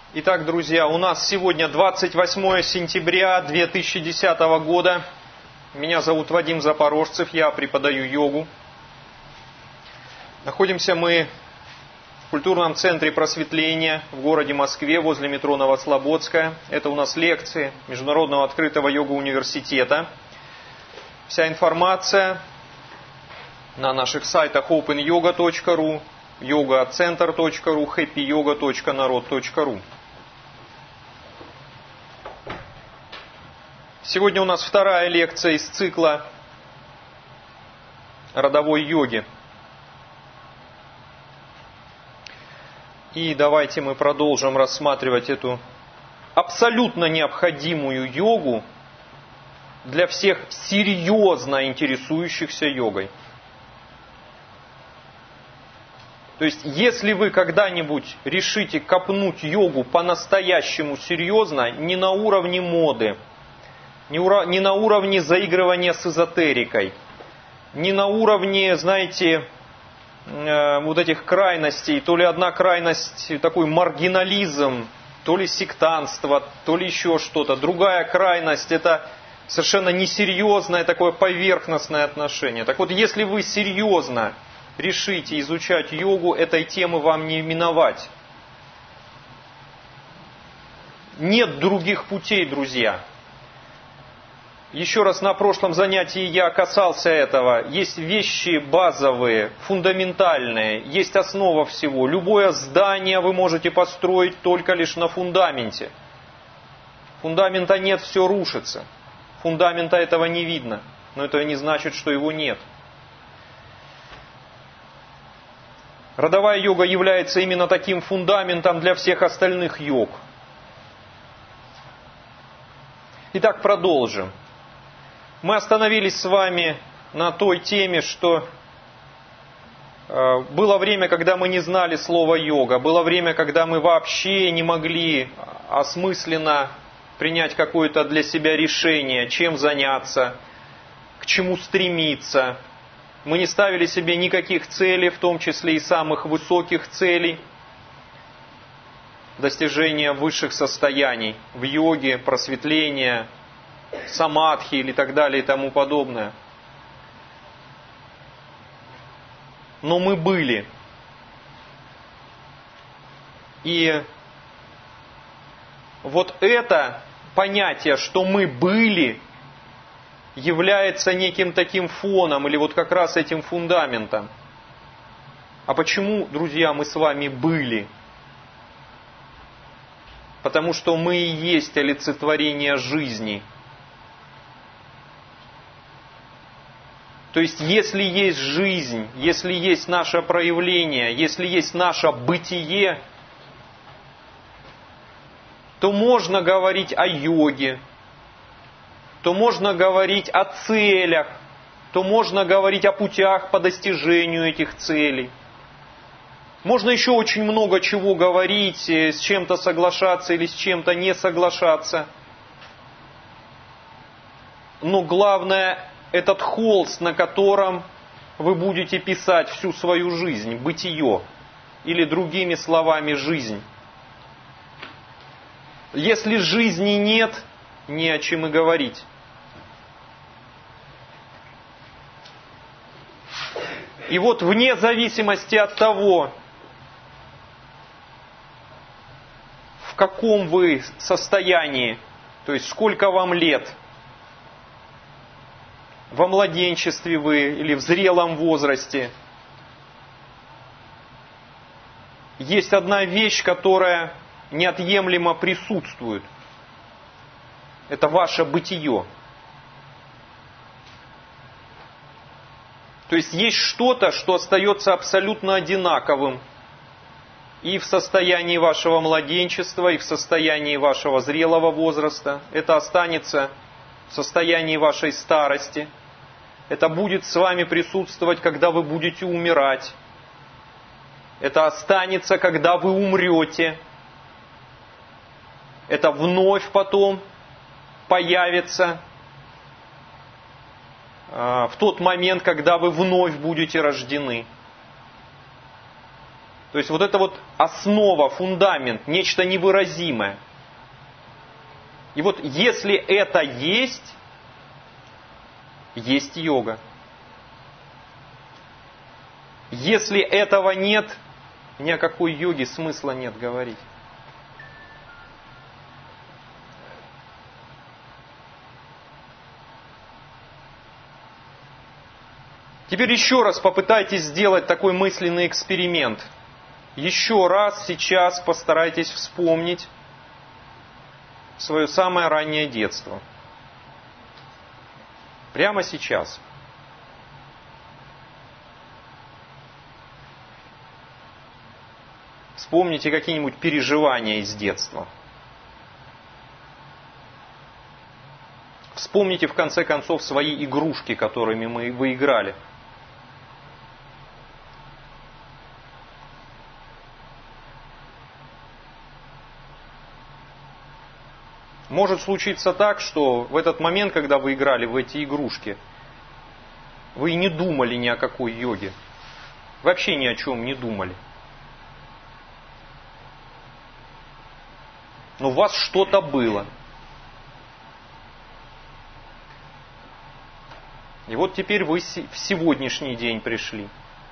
Итак, друзья, у нас сегодня 28 сентября 2010 года. Меня зовут Вадим Запорожцев, я преподаю йогу. Находимся мы в культурном центре просветления в городе Москве, возле метро Новослободская. Это у нас лекции Международного открытого йога-университета. Вся информация на наших сайтах openyoga.ru, yogacenter.ru, happyyoga.narod.ru. Сегодня у нас вторая лекция из цикла родовой йоги. И давайте мы продолжим рассматривать эту абсолютно необходимую йогу для всех серьезно интересующихся йогой. То есть, если вы когда-нибудь решите копнуть йогу по-настоящему серьезно, не на уровне моды, не на уровне заигрывания с эзотерикой, не на уровне, знаете, вот этих крайностей, то ли одна крайность, такой маргинализм, то ли сектантство, то ли еще что-то. Другая крайность – это совершенно несерьезное такое поверхностное отношение. Так вот, если вы серьезно решите изучать йогу, этой темы вам не миновать. Нет других путей, друзья. Еще раз, на прошлом занятии я касался этого. Есть вещи базовые, фундаментальные, есть основа всего. Любое здание вы можете построить только лишь на фундаменте. Фундамента нет, все рушится. Фундамента этого не видно, но это не значит, что его нет. Родовая йога является именно таким фундаментом для всех остальных йог. Итак, продолжим. Мы остановились с вами на той теме, что было время, когда мы не знали слова йога, было время, когда мы вообще не могли осмысленно принять какое-то для себя решение, чем заняться, к чему стремиться. Мы не ставили себе никаких целей, в том числе и самых высоких целей достижения высших состояний в йоге, просветления, самадхи или так далее и тому подобное. Но мы были. И вот это понятие, что мы были, является неким таким фоном или вот как раз этим фундаментом. А почему, друзья, мы с вами были? Потому что мы и есть олицетворение жизни. То есть, если есть жизнь, если есть наше проявление, если есть наше бытие, то можно говорить о йоге, то можно говорить о целях, то можно говорить о путях по достижению этих целей. Можно еще очень много чего говорить, с чем-то соглашаться или с чем-то не соглашаться. Но главное, этот холст, на котором вы будете писать всю свою жизнь, бытие, или другими словами, жизнь. Если жизни нет, не о чем и говорить. И вот вне зависимости от того, в каком вы состоянии, то есть сколько вам лет, во младенчестве вы или в зрелом возрасте, есть одна вещь, которая неотъемлемо присутствует. Это ваше бытие. То есть есть что-то, что остается абсолютно одинаковым и в состоянии вашего младенчества, и в состоянии вашего зрелого возраста. Это останется в состоянии вашей старости. Это будет с вами присутствовать, когда вы будете умирать. Это останется, когда вы умрете. Это вновь потом появится в тот момент, когда вы вновь будете рождены. То есть вот это вот основа, фундамент, нечто невыразимое. И вот если это есть йога. Если этого нет, ни о какой йоге смысла нет говорить. Теперь еще раз попытайтесь сделать такой мысленный эксперимент. Еще раз сейчас постарайтесь вспомнить свое самое раннее детство. Прямо сейчас. Вспомните какие-нибудь переживания из детства. Вспомните в конце концов свои игрушки, которыми вы играли. Может случиться так, что в этот момент, когда вы играли в эти игрушки, вы и не думали ни о какой йоге. Вообще ни о чем не думали. Но у вас что-то было. И вот теперь вы в сегодняшний день пришли.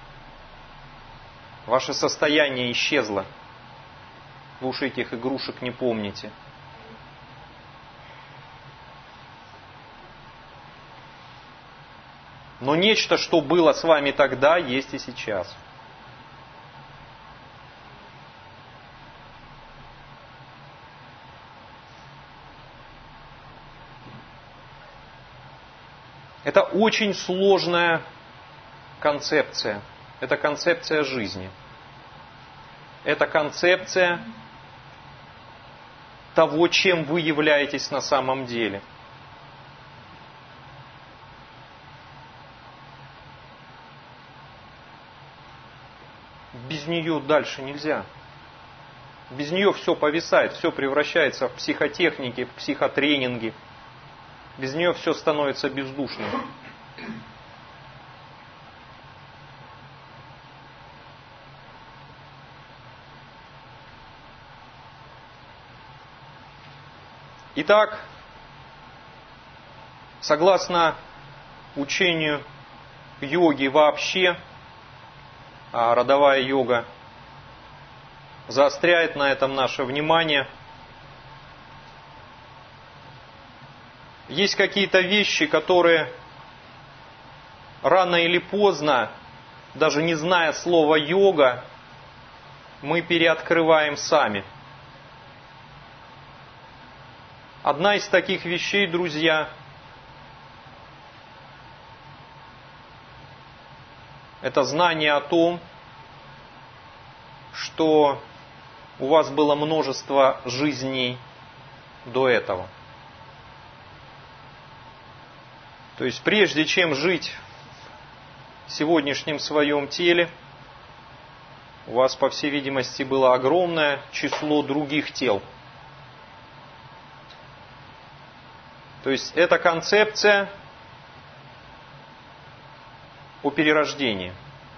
Ваше состояние исчезло. Вы уж этих игрушек не помните. Но нечто, что было с вами тогда, есть и сейчас. Это очень сложная концепция. Это концепция жизни. Это концепция того, чем вы являетесь на самом деле. Без нее дальше нельзя. Без нее все повисает, все превращается в психотехники, в психотренинги. Без нее все становится бездушным. Итак, согласно учению йоги вообще, а родовая йога заостряет на этом наше внимание. Есть какие-то вещи, которые рано или поздно, даже не зная слова йога, мы переоткрываем сами. Одна из таких вещей, друзья, это знание о том, что у вас было множество жизней до этого. То есть прежде чем жить в сегодняшнем своем теле, у вас, по всей видимости, было огромное число других тел. То есть это концепция о перерождении.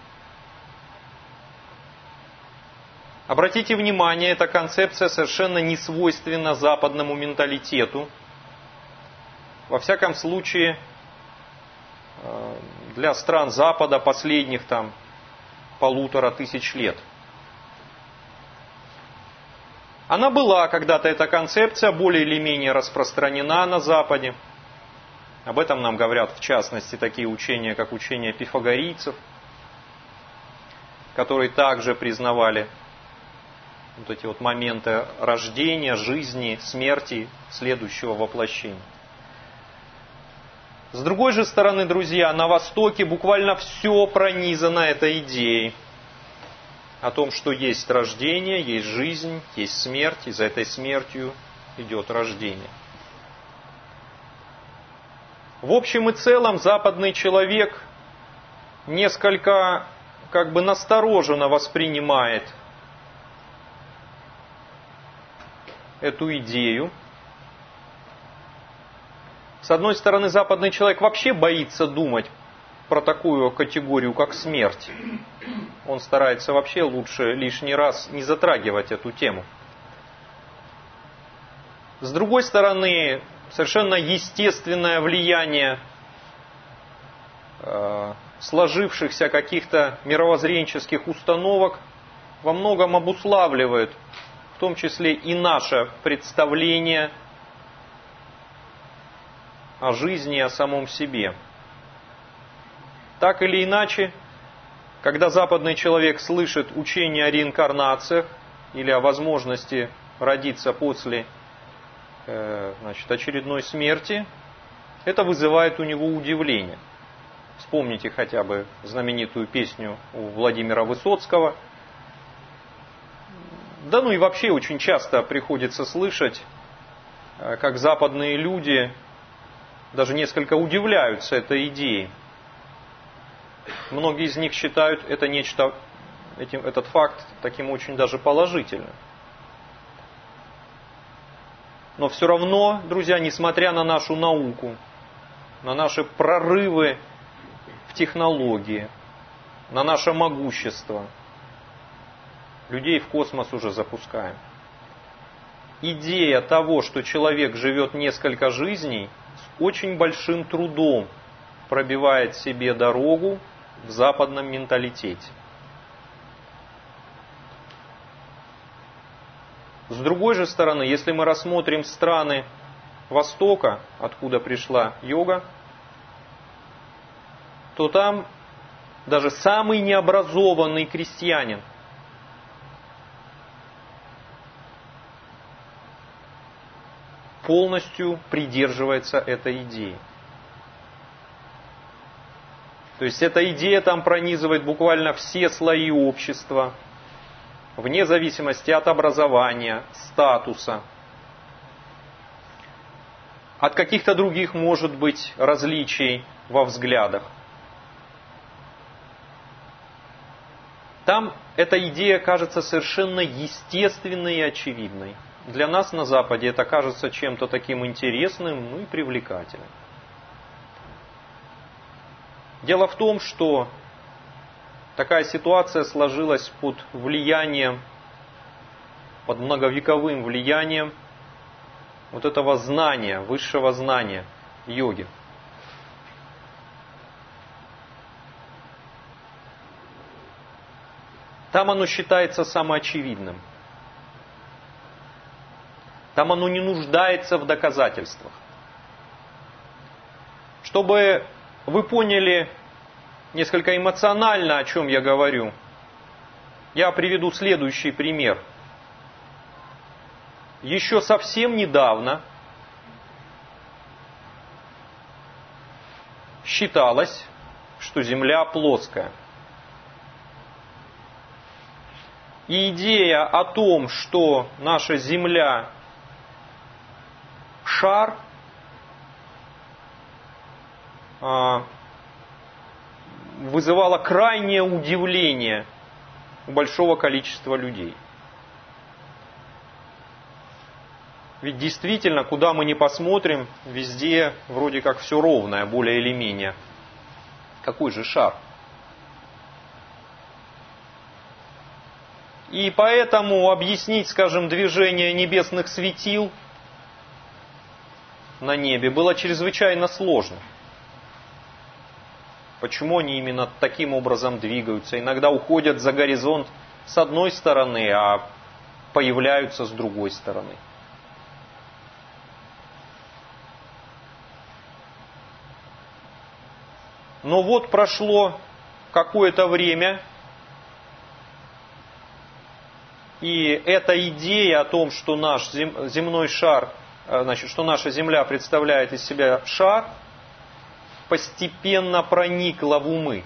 Обратите внимание, эта концепция совершенно не свойственна западному менталитету. Во всяком случае, для стран Запада последних 1500 лет. Она была когда-то, эта концепция, более или менее распространена на Западе. Об этом нам говорят, в частности, такие учения, как учения пифагорийцев, которые также признавали вот эти вот моменты рождения, жизни, смерти, следующего воплощения. С другой же стороны, друзья, на Востоке буквально все пронизано этой идеей о том, что есть рождение, есть жизнь, есть смерть, и за этой смертью идет рождение. В общем и целом, западный человек несколько настороженно воспринимает эту идею. С одной стороны, западный человек вообще боится думать про такую категорию, как смерть. Он старается вообще лучше лишний раз не затрагивать эту тему. С другой стороны, совершенно естественное влияние сложившихся каких-то мировоззренческих установок во многом обуславливает, в том числе и наше представление о жизни, о самом себе. Так или иначе, когда западный человек слышит учение о реинкарнациях или о возможности родиться после очередной смерти, это вызывает у него удивление. Вспомните хотя бы знаменитую песню у Владимира Высоцкого. Да ну и вообще очень часто приходится слышать, как западные люди даже несколько удивляются этой идее. Многие из них считают этот факт таким очень даже положительным. Но все равно, друзья, несмотря на нашу науку, на наши прорывы в технологии, на наше могущество, людей в космос уже запускаем. Идея того, что человек живет несколько жизней, с очень большим трудом пробивает себе дорогу в западном менталитете. С другой же стороны, если мы рассмотрим страны Востока, откуда пришла йога, то там даже самый необразованный крестьянин полностью придерживается этой идеи. То есть эта идея там пронизывает буквально все слои общества, вне зависимости от образования, статуса, от каких-то других, может быть, различий во взглядах. Там эта идея кажется совершенно естественной и очевидной. Для нас на Западе это кажется чем-то таким интересным, и привлекательным. Дело в том, что такая ситуация сложилась под многовековым влиянием вот этого знания, высшего знания йоги. Там оно считается самоочевидным. Там оно не нуждается в доказательствах. Чтобы вы поняли несколько эмоционально, о чем я говорю, я приведу следующий пример. Еще совсем недавно считалось, что Земля плоская. И идея о том, что наша Земля шар, вызывала крайнее удивление у большого количества людей. Ведь действительно, куда мы ни посмотрим, везде вроде как все ровное, более или менее. Какой же шар? И поэтому объяснить, скажем, движение небесных светил на небе было чрезвычайно сложно. Почему они именно таким образом двигаются? Иногда уходят за горизонт с одной стороны, а появляются с другой стороны. Но вот прошло какое-то время, и эта идея о том, что наш земной шар, что наша Земля представляет из себя шар, постепенно проникла в умы.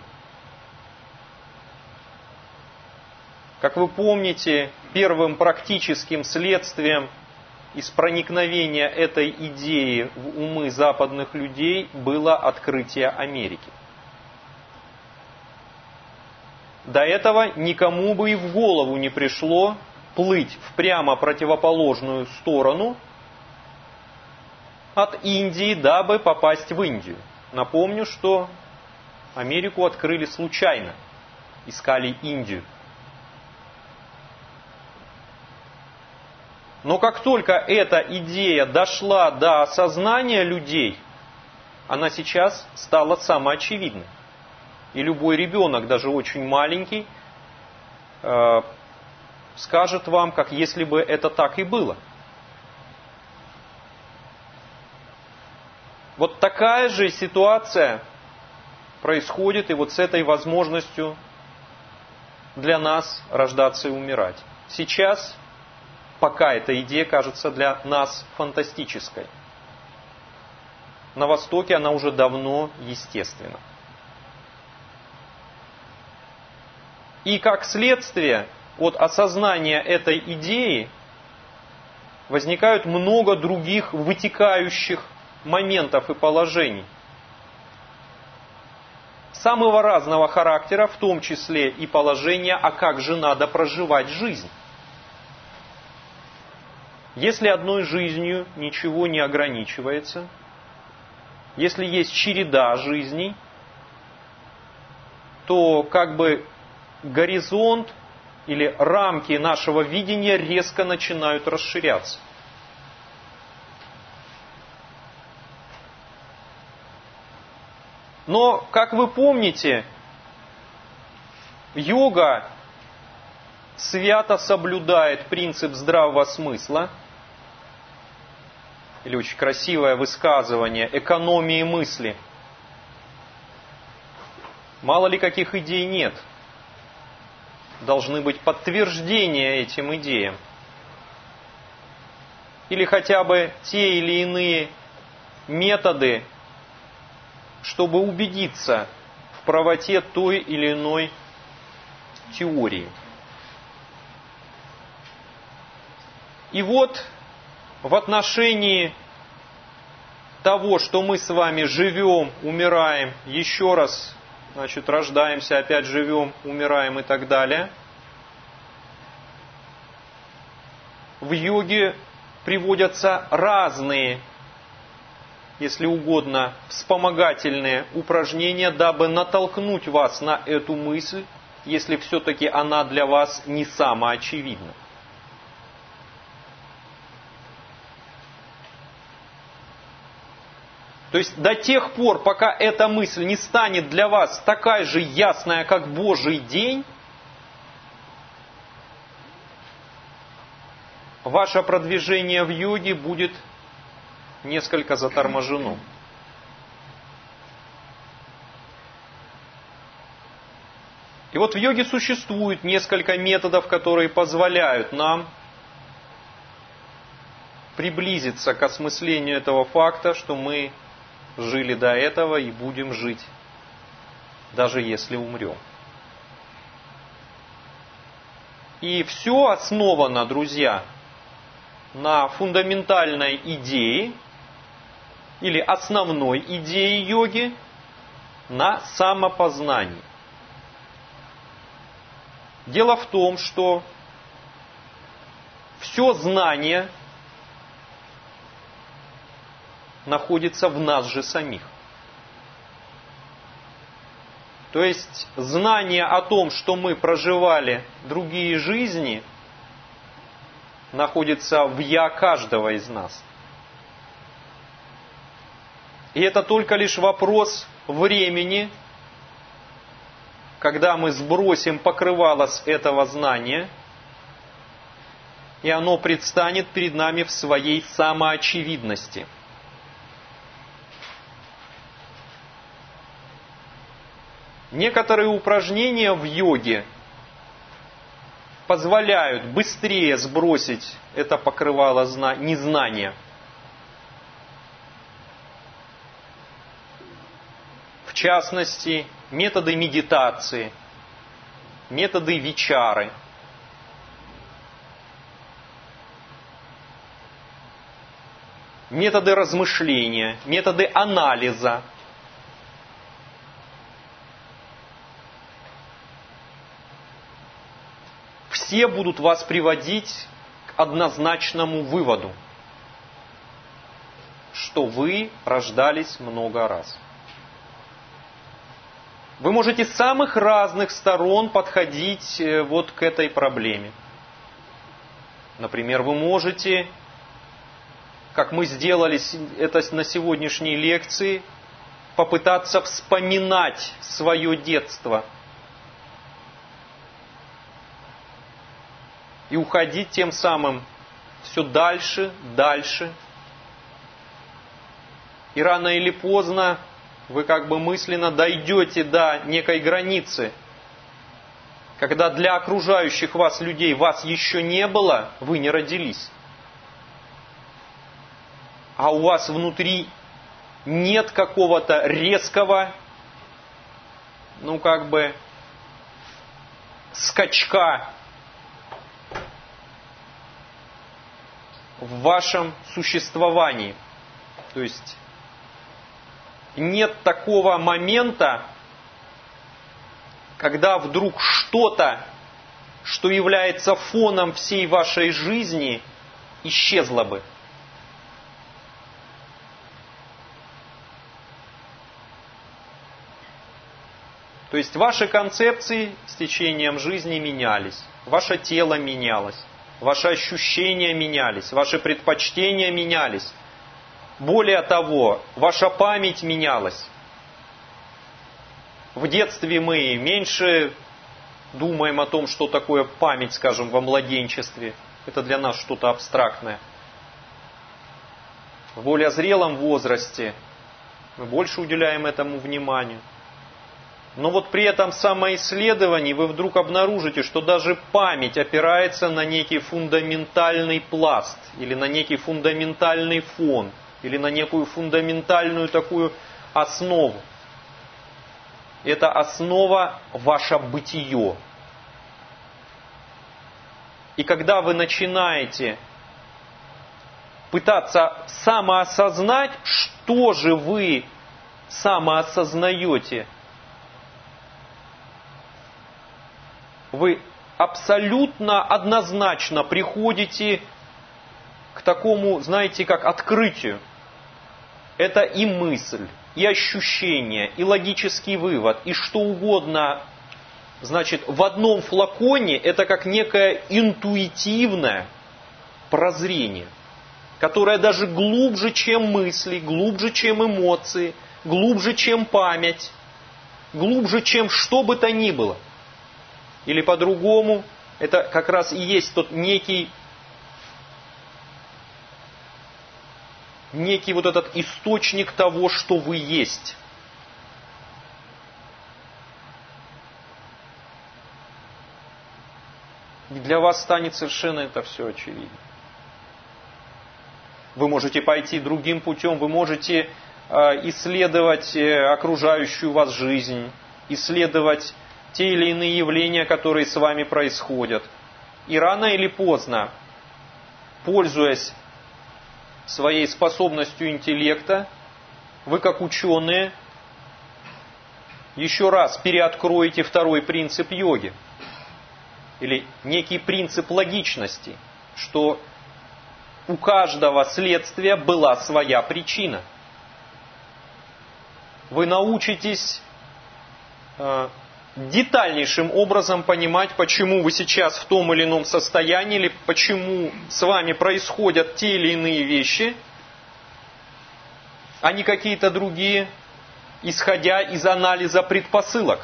Как вы помните, первым практическим следствием из проникновения этой идеи в умы западных людей было открытие Америки. До этого никому бы и в голову не пришло плыть в прямо противоположную сторону от Индии, дабы попасть в Индию. Напомню, что Америку открыли случайно. Искали Индию. Но как только эта идея дошла до сознания людей, она сейчас стала самоочевидной. И любой ребенок, даже очень маленький, скажет вам, как если бы это так и было. Вот такая же ситуация происходит и вот с этой возможностью для нас рождаться и умирать. Сейчас, пока эта идея кажется для нас фантастической. На Востоке она уже давно естественна. И как следствие от осознания этой идеи возникают много других вытекающих моментов и положений. Самого разного характера, в том числе и положения, а как же надо проживать жизнь. Если одной жизнью ничего не ограничивается, если есть череда жизней, то как бы горизонт или рамки нашего видения резко начинают расширяться. Но, как вы помните, йога свято соблюдает принцип здравого смысла, или очень красивое высказывание экономии мысли. Мало ли каких идей нет. Должны быть подтверждения этим идеям. Или хотя бы те или иные методы, чтобы убедиться в правоте той или иной теории. И вот в отношении того, что мы с вами живем, умираем, еще раз, значит, рождаемся, опять живем, умираем и так далее, в йоге приводятся разные, если угодно, вспомогательные упражнения, дабы натолкнуть вас на эту мысль, если все-таки она для вас не самоочевидна. То есть до тех пор, пока эта мысль не станет для вас такая же ясная, как Божий день, ваше продвижение в йоге будет несколько заторможено. И вот в йоге существует несколько методов, которые позволяют нам приблизиться к осмыслению этого факта, что мы жили до этого и будем жить, даже если умрем. И все основано, друзья, на фундаментальной идее или основной идее йоги, на самопознании. Дело в том, что все знание находится в нас же самих. То есть знание о том, что мы проживали другие жизни, находится в «я» каждого из нас. И это только лишь вопрос времени, когда мы сбросим покрывало с этого знания, и оно предстанет перед нами в своей самоочевидности. Некоторые упражнения в йоге позволяют быстрее сбросить это покрывало незнания. В частности, методы медитации, методы вичары. Методы размышления, методы анализа. Все будут вас приводить к однозначному выводу, что вы рождались много раз. Вы можете с самых разных сторон подходить вот к этой проблеме. Например, вы можете, как мы сделали это на сегодняшней лекции, попытаться вспоминать свое детство и уходить тем самым все дальше, дальше. И рано или поздно вы как бы мысленно дойдете до некой границы, когда для окружающих вас людей вас еще не было, вы не родились. А у вас внутри нет какого-то резкого, скачка в вашем существовании. То есть нет такого момента, когда вдруг что-то, что является фоном всей вашей жизни, исчезло бы. То есть ваши концепции с течением жизни менялись, ваше тело менялось, ваши ощущения менялись, ваши предпочтения менялись. Более того, ваша память менялась. В детстве мы меньше думаем о том, что такое память, скажем, во младенчестве. Это для нас что-то абстрактное. В более зрелом возрасте мы больше уделяем этому вниманию. Но вот при этом самоисследовании вы вдруг обнаружите, что даже память опирается на некий фундаментальный пласт, или на некий фундаментальный фон, или на некую фундаментальную такую основу. Это основа ваше бытие. И когда вы начинаете пытаться самоосознать, что же вы самоосознаете, вы абсолютно однозначно приходите к такому, знаете, как открытию. Это и мысль, и ощущение, и логический вывод, и что угодно. Значит, в одном флаконе это как некое интуитивное прозрение, которое даже глубже, чем мысли, глубже, чем эмоции, глубже, чем память, глубже, чем что бы то ни было. Или по-другому, это как раз и есть тот некий вот этот источник того, что вы есть. И для вас станет совершенно это все очевидно. Вы можете пойти другим путем, вы можете исследовать окружающую вас жизнь, исследовать те или иные явления, которые с вами происходят. И рано или поздно, пользуясь своей способностью интеллекта, вы как ученые еще раз переоткроете второй принцип йоги. Или некий принцип логичности, что у каждого следствия была своя причина. Вы научитесь детальнейшим образом понимать, почему вы сейчас в том или ином состоянии, или почему с вами происходят те или иные вещи, а не какие-то другие, исходя из анализа предпосылок.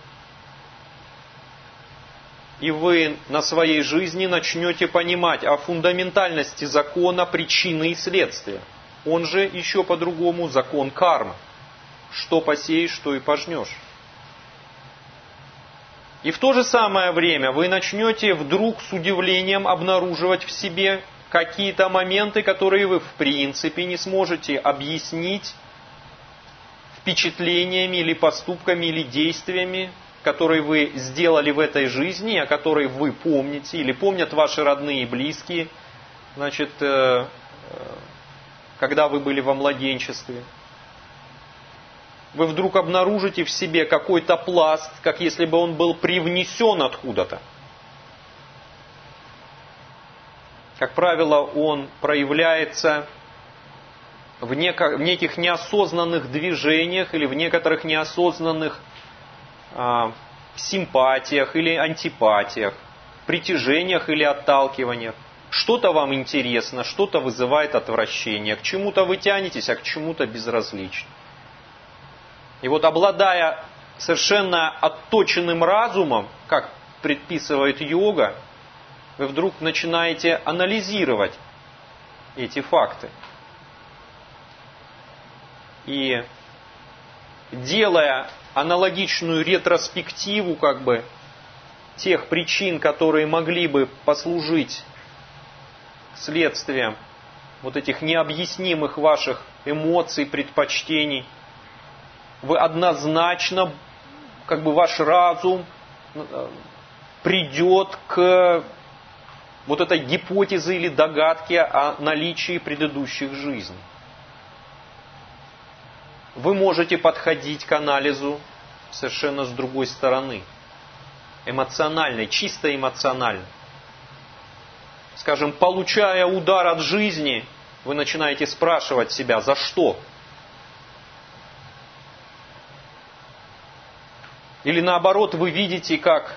И вы на своей жизни начнете понимать о фундаментальности закона причины и следствия. Он же еще по-другому закон кармы. Что посеешь, что и пожнешь. И в то же самое время вы начнете вдруг с удивлением обнаруживать в себе какие-то моменты, которые вы в принципе не сможете объяснить впечатлениями или поступками или действиями, которые вы сделали в этой жизни, о которой вы помните, или помнят ваши родные и близкие, значит, когда вы были во младенчестве. Вы вдруг обнаружите в себе какой-то пласт, как если бы он был привнесен откуда-то. Как правило, он проявляется в неких неосознанных движениях или в некоторых неосознанных симпатиях или антипатиях, притяжениях или отталкиваниях. Что-то вам интересно, что-то вызывает отвращение, к чему-то вы тянетесь, а к чему-то безразлично. И вот обладая совершенно отточенным разумом, как предписывает йога, вы вдруг начинаете анализировать эти факты. И делая аналогичную ретроспективу тех причин, которые могли бы послужить следствием вот этих необъяснимых ваших эмоций, предпочтений, вы однозначно, ваш разум придет к вот этой гипотезе или догадке о наличии предыдущих жизней. Вы можете подходить к анализу совершенно с другой стороны. Эмоциональной, чисто эмоциональной. Скажем, получая удар от жизни, вы начинаете спрашивать себя, за что? Или наоборот, вы видите, как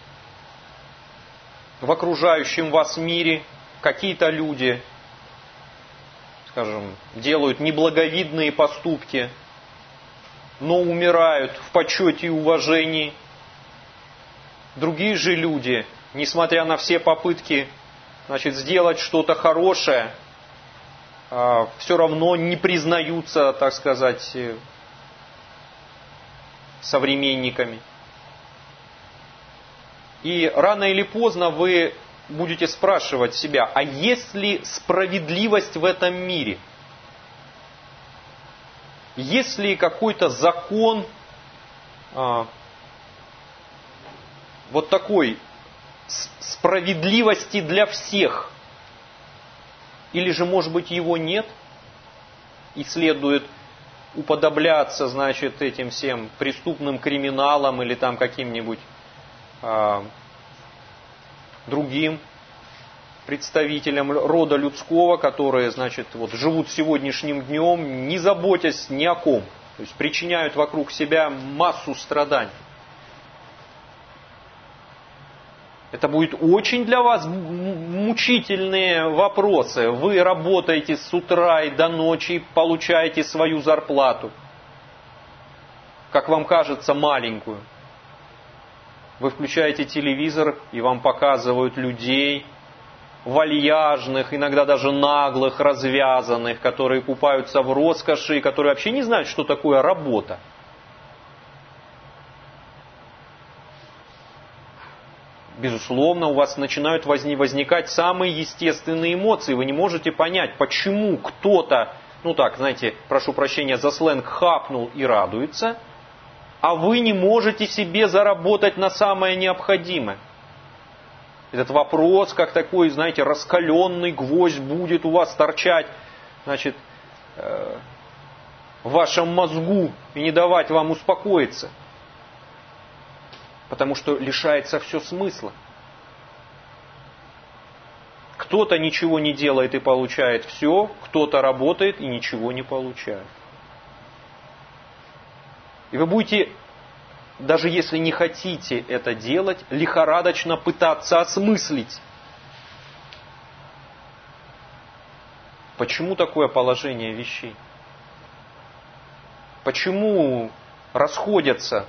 в окружающем вас мире какие-то люди, скажем, делают неблаговидные поступки, но умирают в почете и уважении. Другие же люди, несмотря на все попытки, сделать что-то хорошее, все равно не признаются, так сказать, современниками. И рано или поздно вы будете спрашивать себя, а есть ли справедливость в этом мире? Есть ли какой-то закон вот такой справедливости для всех? Или же, может быть, его нет? И следует уподобляться, этим всем преступным криминалам или там каким-нибудь другим представителям рода людского, которые, живут сегодняшним днем, не заботясь ни о ком. То есть причиняют вокруг себя массу страданий. Это будет очень для вас мучительные вопросы. Вы работаете с утра и до ночи, получаете свою зарплату. Как вам кажется, маленькую. Вы включаете телевизор, и вам показывают людей, вальяжных, иногда даже наглых, развязанных, которые купаются в роскоши, которые вообще не знают, что такое работа. Безусловно, у вас начинают возникать самые естественные эмоции. Вы не можете понять, почему кто-то, прошу прощения за сленг, хапнул и радуется, а вы не можете себе заработать на самое необходимое. Этот вопрос, как такой, раскаленный гвоздь будет у вас торчать, в вашем мозгу и не давать вам успокоиться. Потому что лишается все смысла. Кто-то ничего не делает и получает все, кто-то работает и ничего не получает. И вы будете, даже если не хотите это делать, лихорадочно пытаться осмыслить. Почему такое положение вещей? Почему расходятся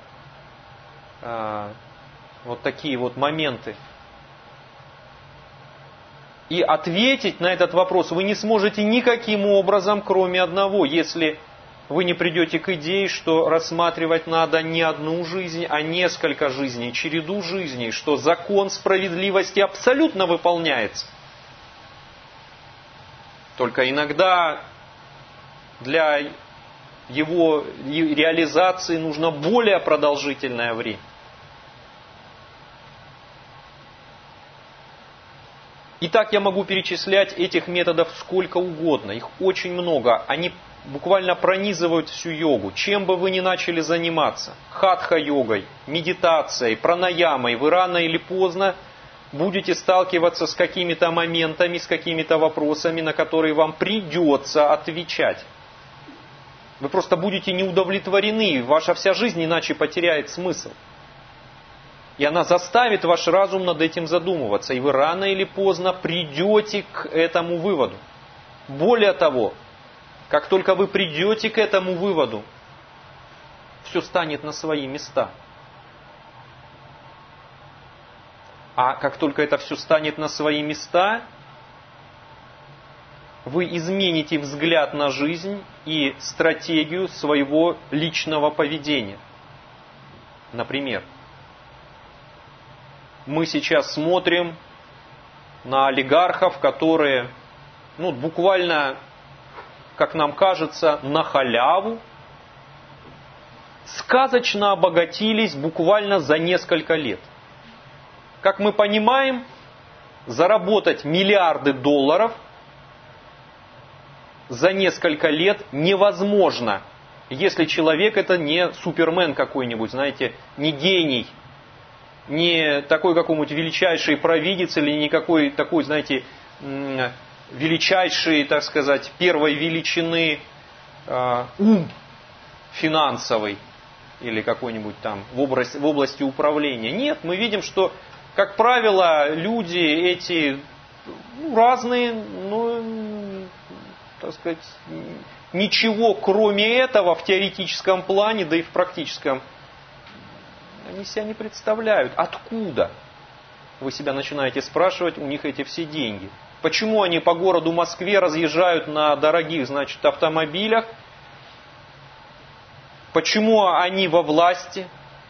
вот такие вот моменты? И ответить на этот вопрос вы не сможете никаким образом, кроме одного, если вы не придете к идее, что рассматривать надо не одну жизнь, а несколько жизней, череду жизней, что закон справедливости абсолютно выполняется. Только иногда для его реализации нужно более продолжительное время. И так я могу перечислять этих методов сколько угодно. Их очень много. Они буквально пронизывают всю йогу. Чем бы вы ни начали заниматься, хатха-йогой, медитацией, пранаямой, вы рано или поздно будете сталкиваться с какими-то моментами, с какими-то вопросами, на которые вам придется отвечать. Вы просто будете неудовлетворены, ваша вся жизнь иначе потеряет смысл. И она заставит ваш разум над этим задумываться. И вы рано или поздно придете к этому выводу. Более того, как только вы придете к этому выводу, все станет на свои места. А как только это все станет на свои места, вы измените взгляд на жизнь и стратегию своего личного поведения. Например, мы сейчас смотрим на олигархов, которые, буквально, как нам кажется, на халяву, сказочно обогатились буквально за несколько лет. Как мы понимаем, заработать миллиарды долларов за несколько лет невозможно, если человек это не супермен какой-нибудь, знаете, не гений, не такой какой-нибудь величайший провидец или никакой такой, знаете, величайший, так сказать, первой величины ум финансовый или какой-нибудь там в области управления. Нет, мы видим, что, как правило, люди эти разные, так сказать, ничего кроме этого в теоретическом плане, да и в практическом, они себя не представляют. Откуда? Вы себя начинаете спрашивать, у них эти все деньги. Почему они по городу Москве разъезжают на дорогих, автомобилях? Почему они во власти?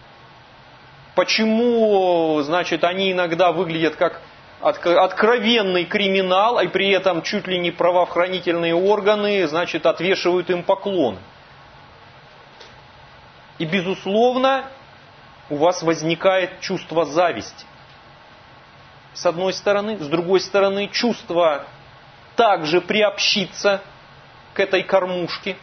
Почему, они иногда выглядят как откровенный криминал, и при этом чуть ли не правоохранительные органы, отвешивают им поклоны? И, безусловно, у вас возникает чувство зависти. С одной стороны. С другой стороны, чувство также приобщиться к этой кормушке.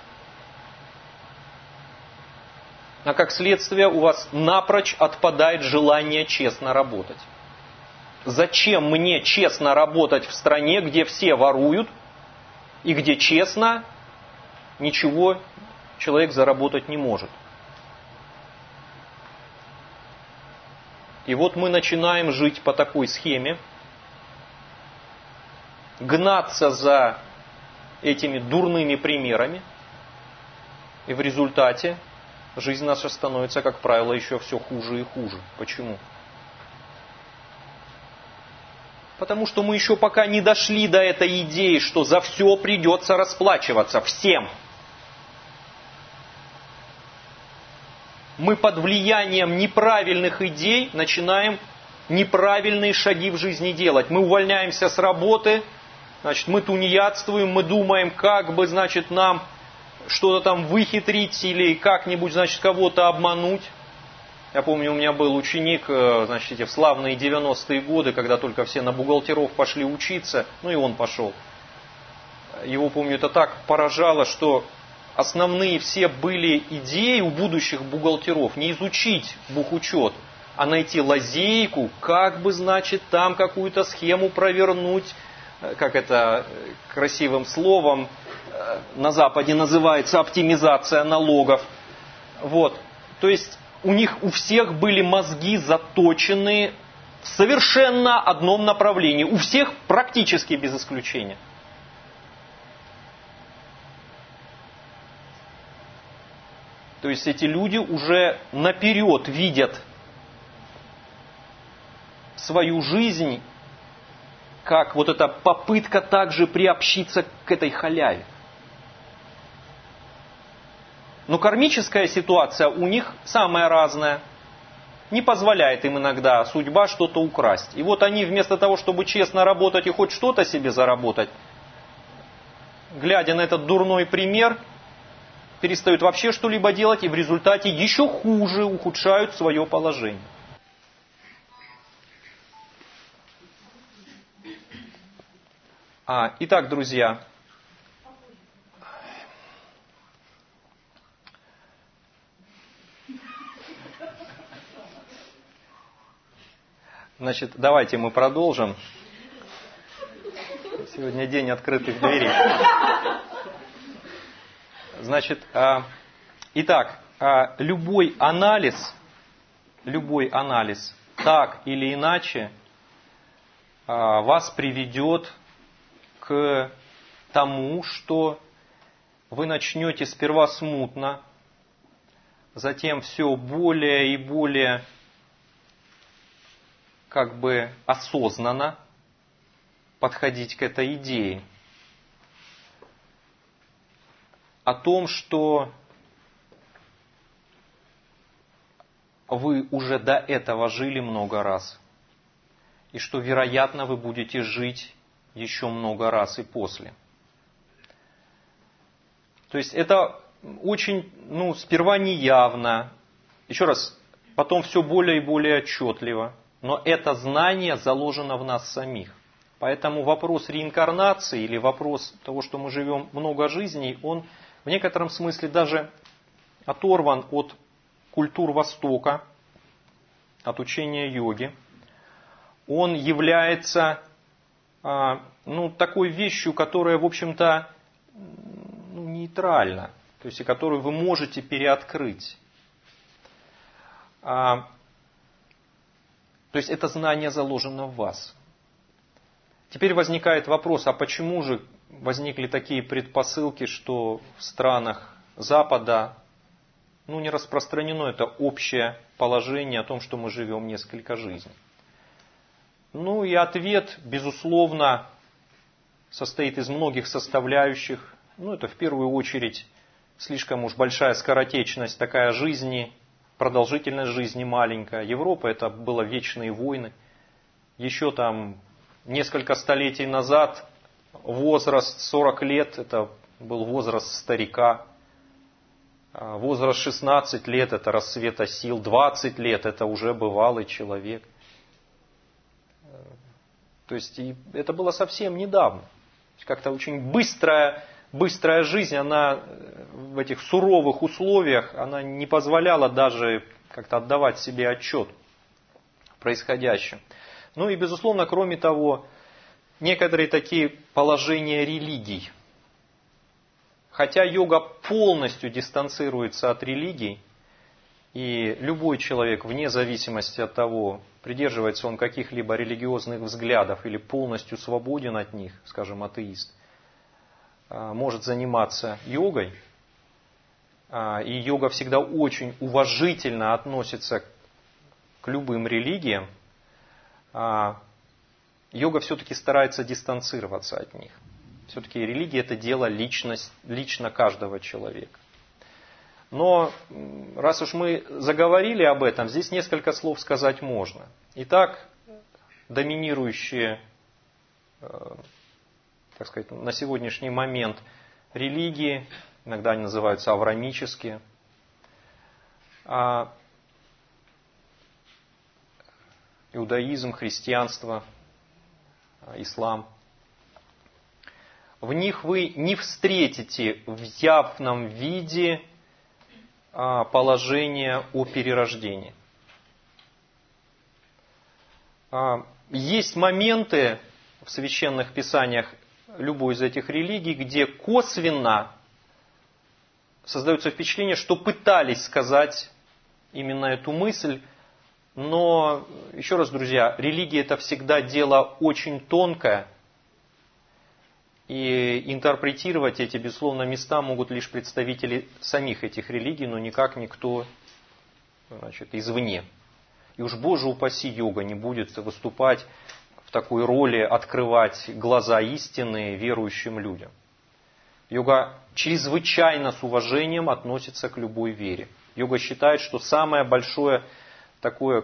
А как следствие, у вас напрочь отпадает желание честно работать. Зачем мне честно работать в стране, где все воруют, и где честно ничего человек заработать не может? И вот мы начинаем жить по такой схеме, гнаться за этими дурными примерами, и в результате жизнь наша становится, как правило, еще все хуже и хуже. Почему? Потому что мы еще пока не дошли до этой идеи, что за все придется расплачиваться всем. Мы под влиянием неправильных идей начинаем неправильные шаги в жизни делать. Мы увольняемся с работы, мы тунеядствуем, мы думаем, как бы, нам что-то там выхитрить или как-нибудь, кого-то обмануть. Я помню, у меня был ученик, в славные 90-е годы, когда только все на бухгалтеров пошли учиться, и он пошел. Его, помню, это так поражало, что основные все были идеи у будущих бухгалтеров не изучить бухучет, а найти лазейку, как бы, там какую-то схему провернуть, как это красивым словом на Западе называется, оптимизация налогов. Вот. То есть у них у всех были мозги заточены в совершенно одном направлении. У всех практически без исключения. То есть эти люди уже наперед видят свою жизнь как вот эта попытка также приобщиться к этой халяве. Но кармическая ситуация у них самая разная. Не позволяет им иногда судьба что-то украсть. И вот они вместо того, чтобы честно работать и хоть что-то себе заработать, глядя на этот дурной пример, перестают вообще что-либо делать и в результате еще хуже ухудшают свое положение. Итак, друзья, давайте мы продолжим. Сегодня день открытых дверей. Итак, любой анализ любой анализ так или иначе вас приведет к тому, что вы начнете сперва смутно, затем все более и более осознанно подходить к этой идее о том, что вы уже до этого жили много раз, и что, вероятно, вы будете жить еще много раз и после. То есть это очень, сперва неявно, еще раз, потом все более и более отчетливо, но это знание заложено в нас самих. Поэтому вопрос реинкарнации или вопрос того, что мы живем много жизней, он в некотором смысле даже оторван от культур Востока, от учения йоги. Он является такой вещью, которая, в общем-то, нейтральна, то есть и которую вы можете переоткрыть. То есть это знание заложено в вас. Теперь возникает вопрос, а почему же возникли такие предпосылки, что в странах Запада не распространено это общее положение о том, что мы живем несколько жизней? И ответ, безусловно, состоит из многих составляющих. Это в первую очередь слишком уж большая скоротечность такая жизни, продолжительность жизни маленькая. Европа — это было вечные войны. Еще там несколько столетий назад возраст 40 лет — это был возраст старика. Возраст 16 лет — это расцвета сил. 20 лет — это уже бывалый человек. То есть это было совсем недавно. Как-то очень быстрая жизнь, она в этих суровых условиях, она не позволяла даже как-то отдавать себе отчет в происходящем. И, безусловно, кроме того, некоторые такие положения религий. Хотя йога полностью дистанцируется от религий, и любой человек, вне зависимости от того, придерживается он каких-либо религиозных взглядов или полностью свободен от них, скажем, атеист, может заниматься йогой. И йога всегда очень уважительно относится к любым религиям. Йога все-таки старается дистанцироваться от них. Все-таки религия — это дело лично каждого человека. Но раз уж мы заговорили об этом, здесь несколько слов сказать можно. Итак, доминирующие, на сегодняшний момент религии, иногда они называются авраамические, иудаизм, христианство, ислам. В них вы не встретите в явном виде положение о перерождении. Есть моменты в священных писаниях любой из этих религий, где косвенно создается впечатление, что пытались сказать именно эту мысль, но, еще раз, друзья, религия — это всегда дело очень тонкое, и интерпретировать эти, безусловно, места могут лишь представители самих этих религий, но никак никто, извне. И уж, Боже упаси, йога не будет выступать в такой роли, открывать глаза истины верующим людям. Йога чрезвычайно с уважением относится к любой вере. Йога считает, что самое большое такое,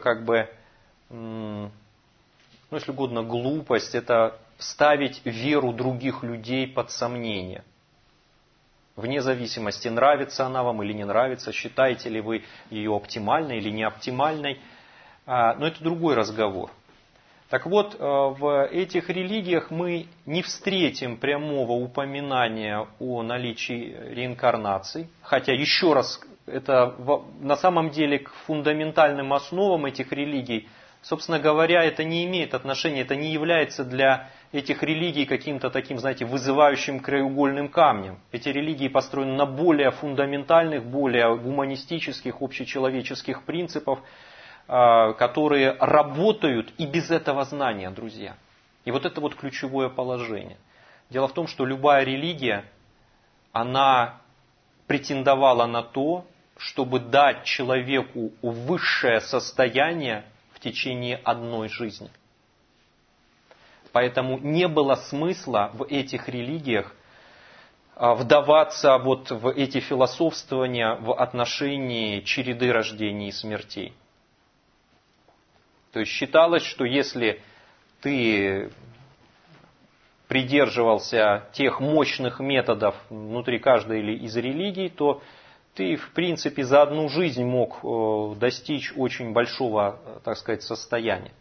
если угодно, глупость — это ставить веру других людей под сомнение. Вне зависимости, нравится она вам или не нравится, считаете ли вы ее оптимальной или не оптимальной. Но это другой разговор. Так вот, в этих религиях мы не встретим прямого упоминания о наличии реинкарнации. Хотя, еще раз, это на самом деле к фундаментальным основам этих религий, собственно говоря, это не имеет отношения, это не является для этих религий каким-то таким, вызывающим краеугольным камнем. Эти религии построены на более фундаментальных, более гуманистических, общечеловеческих принципах. которые работают и без этого знания, друзья. И вот это вот ключевое положение. Дело в том, что любая религия, она претендовала на то, чтобы дать человеку высшее состояние в течение одной жизни. Поэтому не было смысла в этих религиях вдаваться вот в эти философствования в отношении череды рождений и смертей. То есть считалось, что если ты придерживался тех мощных методов внутри каждой из религий, то ты, в принципе, за одну жизнь мог достичь очень большого, так сказать, состояния.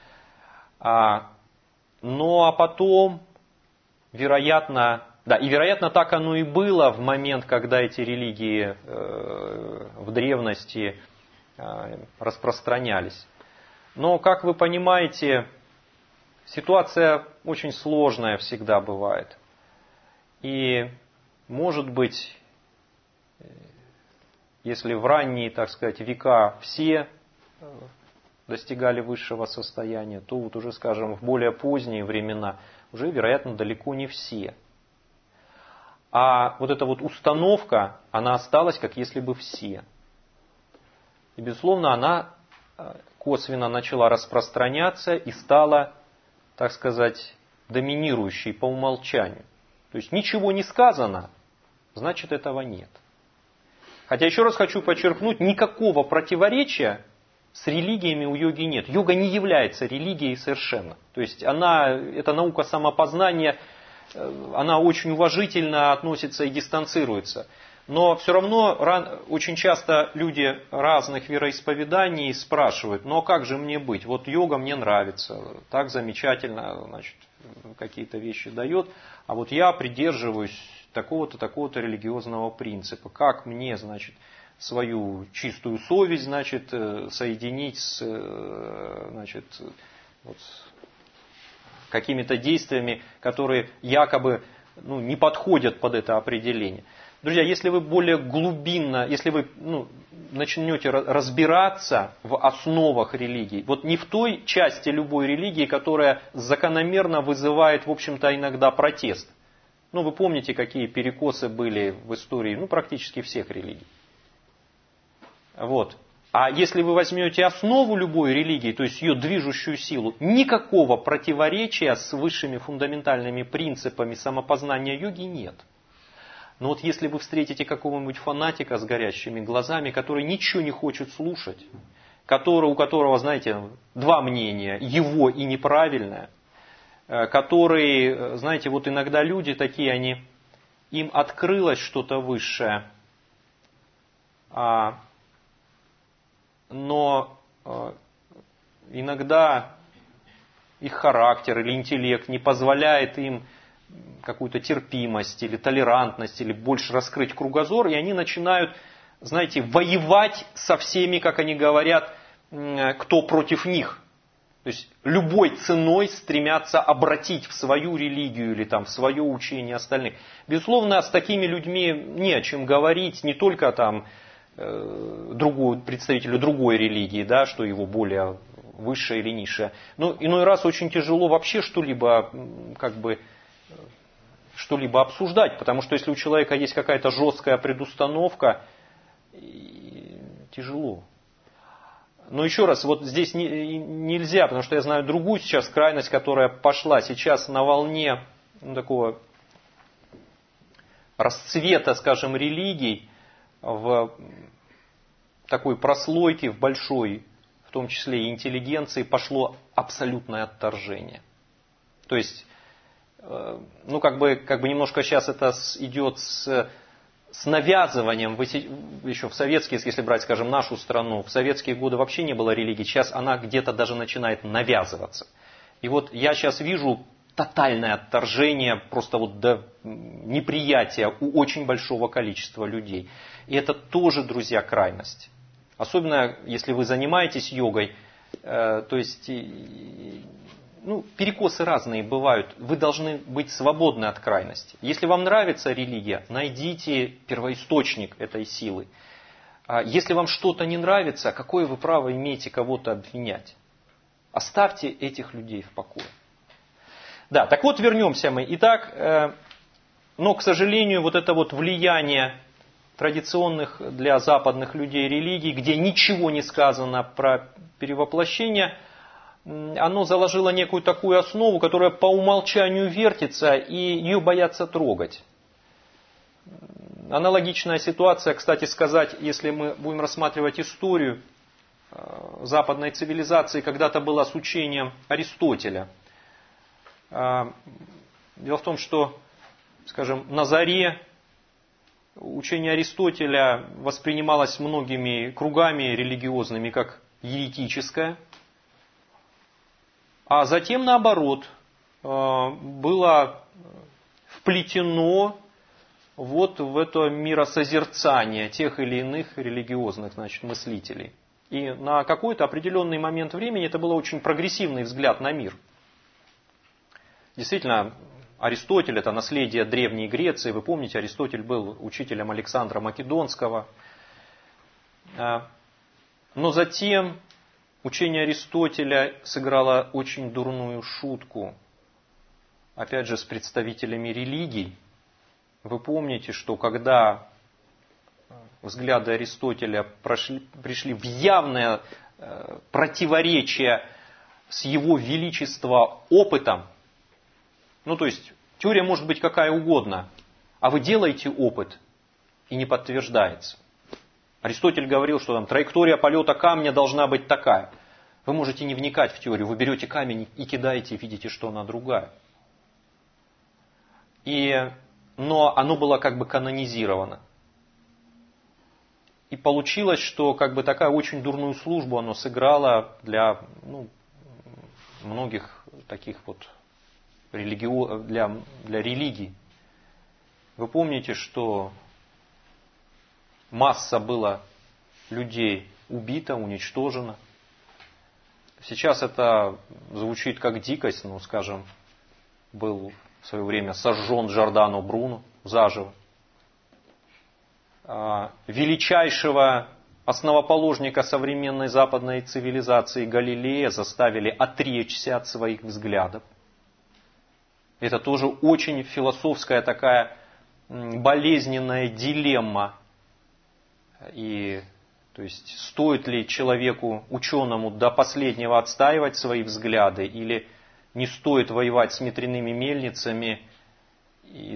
Ну а потом, вероятно, так оно и было в момент, когда эти религии в древности распространялись. Но, как вы понимаете, ситуация очень сложная всегда бывает. И, может быть, если в ранние, так сказать, века все достигали высшего состояния, то вот уже, скажем, в более поздние времена уже, вероятно, далеко не все. А вот эта вот установка, она осталась, как если бы все. И, безусловно, она косвенно начала распространяться и стала, так сказать, доминирующей по умолчанию. То есть ничего не сказано, значит этого нет. Хотя еще раз хочу подчеркнуть, никакого противоречия с религиями у йоги нет. Йога не является религией совершенно. То есть это наука самопознания, она очень уважительно относится и дистанцируется. Но все равно очень часто люди разных вероисповеданий спрашивают, ну а как же мне быть? Вот йога мне нравится, так замечательно, значит, какие-то вещи дает, а вот я придерживаюсь такого-то, такого-то религиозного принципа. Как мне, значит, свою чистую совесть, значит, соединить с, значит, вот, какими-то действиями, которые якобы не подходят под это определение. Друзья, если вы более глубинно, если вы начнете разбираться в основах религии, вот не в той части любой религии, которая закономерно вызывает, в общем-то, иногда протест. Вы помните, какие перекосы были в истории, практически всех религий. Вот. А если вы возьмете основу любой религии, то есть ее движущую силу, никакого противоречия с высшими фундаментальными принципами самопознания йоги нет. Но вот если вы встретите какого-нибудь фанатика с горящими глазами, который ничего не хочет слушать, у которого, знаете, два мнения, его и неправильное, который, знаете, вот иногда люди такие, им открылось что-то высшее, но иногда их характер или интеллект не позволяет им какую-то терпимость или толерантность, или больше раскрыть кругозор, и они начинают, знаете, воевать со всеми, как они говорят, кто против них. То есть любой ценой стремятся обратить в свою религию или в свое учение остальных. Безусловно, с такими людьми не о чем говорить, не только представителю другой религии, да, что его более высшее или низшее. Но иной раз очень тяжело вообще что-либо обсуждать, потому что если у человека есть какая-то жесткая предустановка, тяжело. Но еще раз, вот здесь нельзя, потому что я знаю другую сейчас крайность, которая пошла сейчас на волне такого расцвета, скажем, религий, в такой прослойке, в большой, в том числе и интеллигенции, пошло абсолютное отторжение. То есть, как бы немножко сейчас это идет с навязыванием, еще в советские, если брать, скажем, нашу страну, в советские годы вообще не было религии, сейчас она где-то даже начинает навязываться. И вот я сейчас вижу тотальное отторжение, просто вот до неприятия у очень большого количества людей. И это тоже, друзья, крайность. Особенно, если вы занимаетесь йогой, то есть, перекосы разные бывают. Вы должны быть свободны от крайности. Если вам нравится религия, найдите первоисточник этой силы. Если вам что-то не нравится, какое вы право имеете кого-то обвинять? Оставьте этих людей в покое. Да, так вот вернемся мы. Итак, но, к сожалению, вот это вот влияние традиционных для западных людей религий, где ничего не сказано про перевоплощение, оно заложило некую такую основу, которая по умолчанию вертится, и ее боятся трогать. Аналогичная ситуация, кстати сказать, если мы будем рассматривать историю западной цивилизации, когда-то была с учением Аристотеля. Дело в том, что, скажем, на заре учение Аристотеля воспринималось многими кругами религиозными как еретическое, а затем, наоборот, было вплетено вот в это миросозерцание тех или иных религиозных, мыслителей. И на какой-то определенный момент времени это был очень прогрессивный взгляд на мир. Действительно, Аристотель – это наследие Древней Греции. Вы помните, Аристотель был учителем Александра Македонского. Но затем учение Аристотеля сыграло очень дурную шутку, опять же, с представителями религий. Вы помните, что когда взгляды Аристотеля пришли в явное противоречие с его величества опытом, то есть теория может быть какая угодно, а вы делаете опыт и не подтверждается. Аристотель говорил, что там траектория полета камня должна быть такая. Вы можете не вникать в теорию, вы берете камень и кидаете, и видите, что она другая. Но оно было как бы канонизировано. И получилось, что как бы такая очень дурную службу оно сыграло для многих таких вот для религий. Вы помните, что масса была людей убита, уничтожена. Сейчас это звучит как дикость, скажем, был в свое время сожжен Джордано Бруно заживо. Величайшего основоположника современной западной цивилизации Галилея заставили отречься от своих взглядов. Это тоже очень философская такая болезненная дилемма. То есть, стоит ли человеку, ученому, до последнего отстаивать свои взгляды, или не стоит воевать с ветряными мельницами и,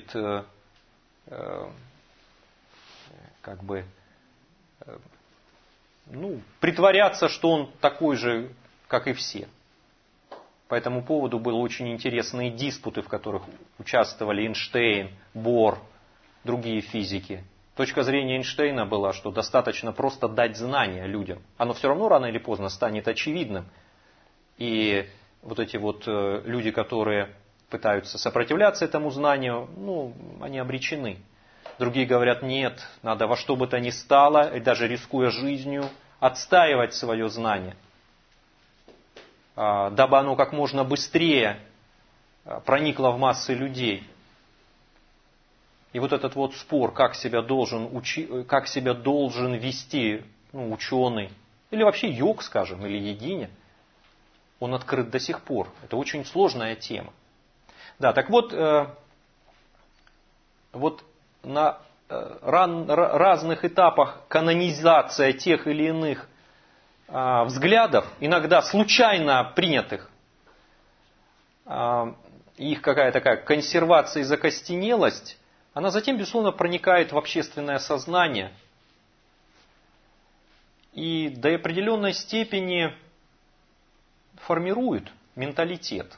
притворяться, что он такой же, как и все. По этому поводу были очень интересные диспуты, в которых участвовали Эйнштейн, Бор, другие физики. Точка зрения Эйнштейна была, что достаточно просто дать знания людям. Оно все равно рано или поздно станет очевидным. И вот эти вот люди, которые пытаются сопротивляться этому знанию, они обречены. Другие говорят, нет, надо во что бы то ни стало, и даже рискуя жизнью, отстаивать свое знание, дабы оно как можно быстрее проникло в массы людей. И вот этот вот спор, как себя должен вести ученый, или вообще йог, скажем, или йогиня, он открыт до сих пор. Это очень сложная тема. Да, так вот на разных этапах канонизация тех или иных взглядов, иногда случайно принятых, их какая-то такая консервация и закостенелость, она затем, безусловно, проникает в общественное сознание и до определенной степени формирует менталитет.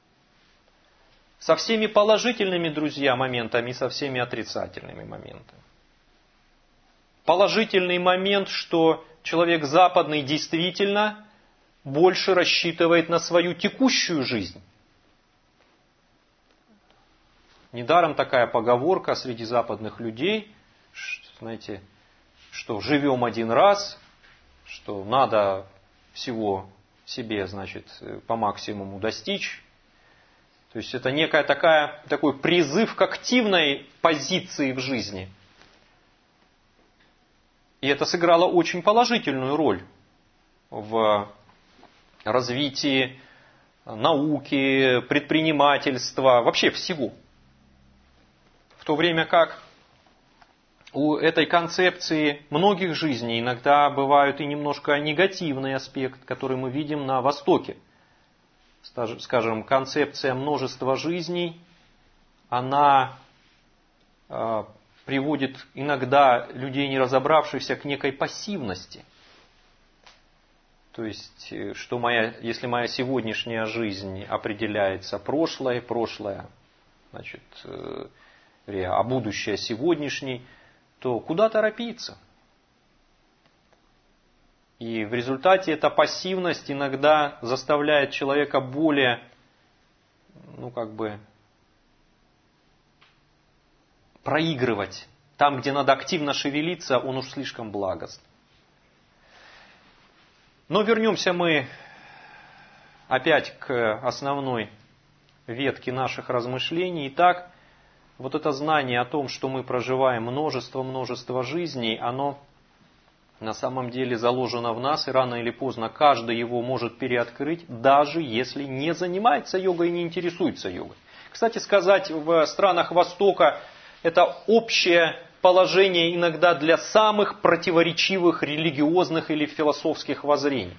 Со всеми положительными, друзья, моментами и со всеми отрицательными моментами. Положительный момент, что человек западный действительно больше рассчитывает на свою текущую жизнь. Недаром такая поговорка среди западных людей, что живем один раз, что надо всего себе, по максимуму достичь. То есть это некая такой призыв к активной позиции в жизни. И это сыграло очень положительную роль в развитии науки, предпринимательства, вообще всего. В то время как у этой концепции многих жизней иногда бывают и немножко негативный аспект, который мы видим на Востоке. Скажем, концепция множества жизней, она приводит иногда людей, не разобравшихся, к некой пассивности. То есть, что если моя сегодняшняя жизнь определяется прошлое, значит, а будущее сегодняшней, то куда торопиться? И в результате эта пассивность иногда заставляет человека более, проигрывать. Там, где надо активно шевелиться, он уж слишком благостен. Но вернемся мы опять к основной ветке наших размышлений. Итак, вот это знание о том, что мы проживаем множество жизней, оно на самом деле заложено в нас, и рано или поздно каждый его может переоткрыть, даже если не занимается йогой и не интересуется йогой. Кстати сказать, в странах Востока это общее положение иногда для самых противоречивых религиозных или философских воззрений.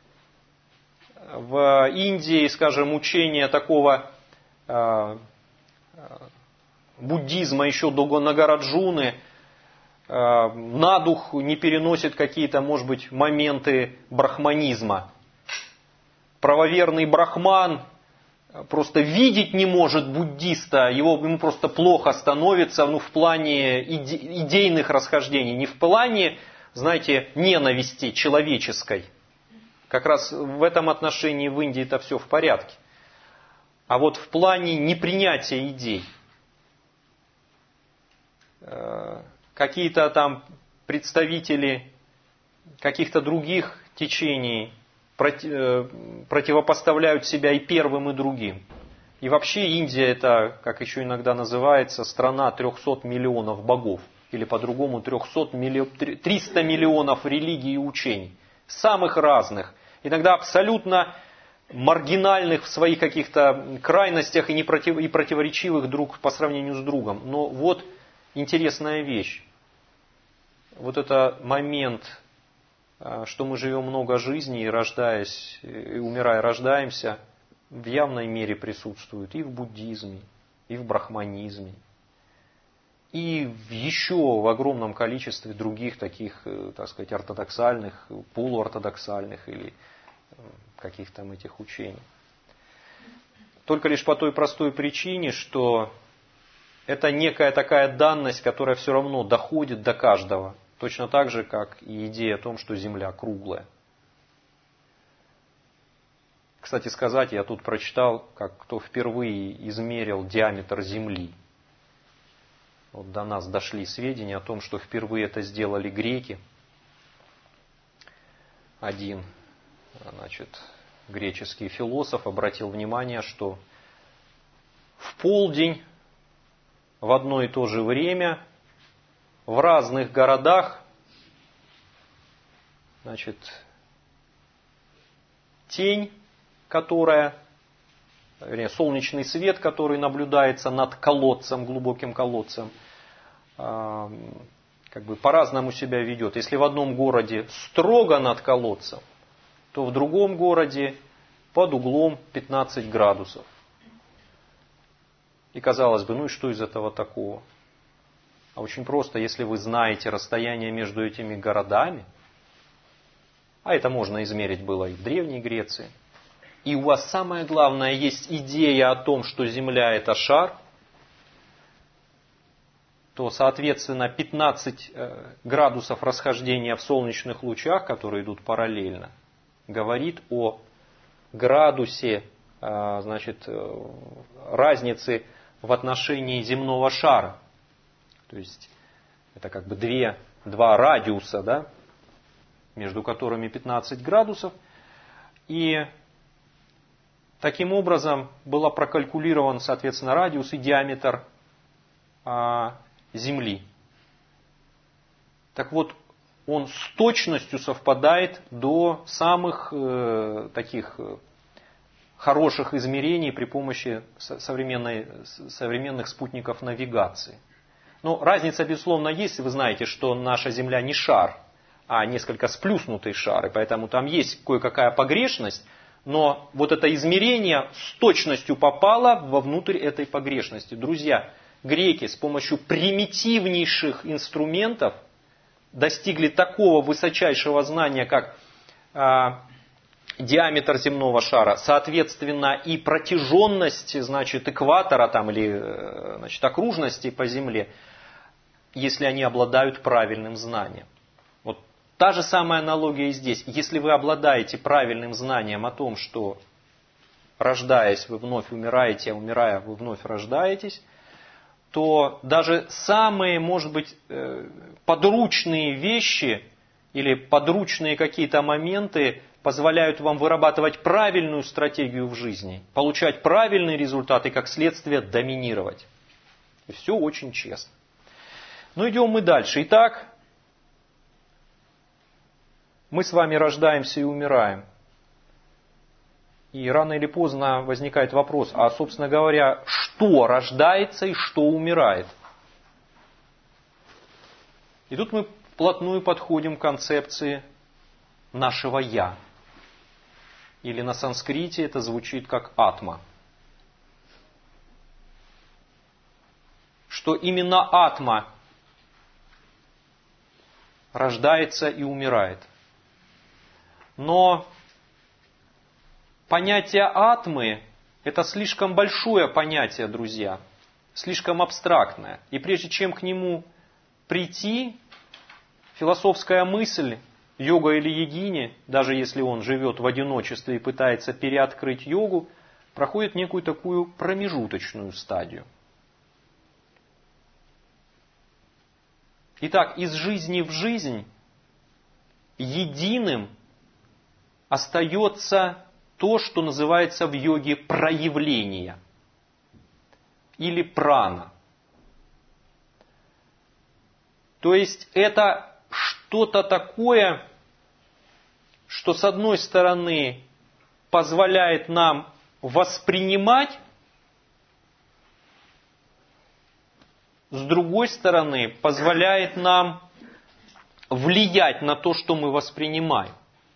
В Индии, скажем, учение такого буддизма еще до Нагараджуны на дух не переносит какие-то, может быть, моменты брахманизма. Правоверный брахман просто видеть не может буддиста, ему просто плохо становится в плане идейных расхождений, не в плане, знаете, ненависти человеческой. Как раз в этом отношении в Индии это все в порядке. А вот в плане непринятия идей. Какие-то там представители каких-то других течений противопоставляют себя и первым, и другим. И вообще Индия это, как еще иногда называется, страна 300 миллионов богов. Или по-другому 300 миллионов религий и учений. Самых разных. Иногда абсолютно маргинальных в своих каких-то крайностях и противоречивых друг по сравнению с другом. Но вот интересная вещь. Вот это момент, что мы живем много жизней, и рождаясь, и умирая, рождаемся, в явной мере присутствует и в буддизме, и в брахманизме, и еще в огромном количестве других таких, так сказать, ортодоксальных, полуортодоксальных или каких там этих учений. Только лишь по той простой причине, что это некая такая данность, которая все равно доходит до каждого. Точно так же, как и идея о том, что Земля круглая. Кстати сказать, я тут прочитал, как кто впервые измерил диаметр Земли. Вот до нас дошли сведения о том, что впервые это сделали греки. Один, греческий философ обратил внимание, что в полдень в одно и то же время в разных городах, тень, солнечный свет, который наблюдается над колодцем, глубоким колодцем, по-разному себя ведет. Если в одном городе строго над колодцем, то в другом городе под углом 15 градусов. И казалось бы, и что из этого такого? А очень просто, если вы знаете расстояние между этими городами, а это можно измерить было и в Древней Греции, и у вас самое главное есть идея о том, что Земля это шар, то, соответственно, 15 градусов расхождения в солнечных лучах, которые идут параллельно, говорит о градусе, разницы в отношении земного шара. То есть это два радиуса, да, между которыми 15 градусов. И таким образом был прокалькулирован, соответственно, радиус и диаметр Земли. Так вот, он с точностью совпадает до самых таких хороших измерений при помощи современных спутников навигации. Но разница, безусловно, есть. Вы знаете, что наша Земля не шар, а несколько сплюснутый шар. И поэтому там есть кое-какая погрешность. Но вот это измерение с точностью попало вовнутрь этой погрешности. Друзья, греки с помощью примитивнейших инструментов достигли такого высочайшего знания, как диаметр земного шара, соответственно, и протяженность, значит, экватора там, или значит, окружности по Земле, если они обладают правильным знанием. Вот та же самая аналогия и здесь. Если вы обладаете правильным знанием о том, что рождаясь, вы вновь умираете, а умирая, вы вновь рождаетесь, то даже самые, может быть, подручные вещи или подручные какие-то моменты позволяют вам вырабатывать правильную стратегию в жизни, получать правильные результаты и, как следствие, доминировать. И все очень честно. Но идем мы дальше. Итак, мы с вами рождаемся и умираем. И рано или поздно возникает вопрос, а, собственно говоря, что рождается и что умирает? И тут мы вплотную подходим к концепции нашего «я». Или на санскрите это звучит как «атма». Что именно атма рождается и умирает. Но понятие атмы – это слишком большое понятие, друзья, слишком абстрактное. И прежде чем к нему прийти, философская мысль йога или йогини, даже если он живет в одиночестве и пытается переоткрыть йогу, проходит некую такую промежуточную стадию. Итак, из жизни в жизнь единым остается то, что называется в йоге проявление или прана. То есть это что-то такое, что с одной стороны позволяет нам воспринимать, с другой стороны позволяет нам влиять на то, что мы воспринимаем.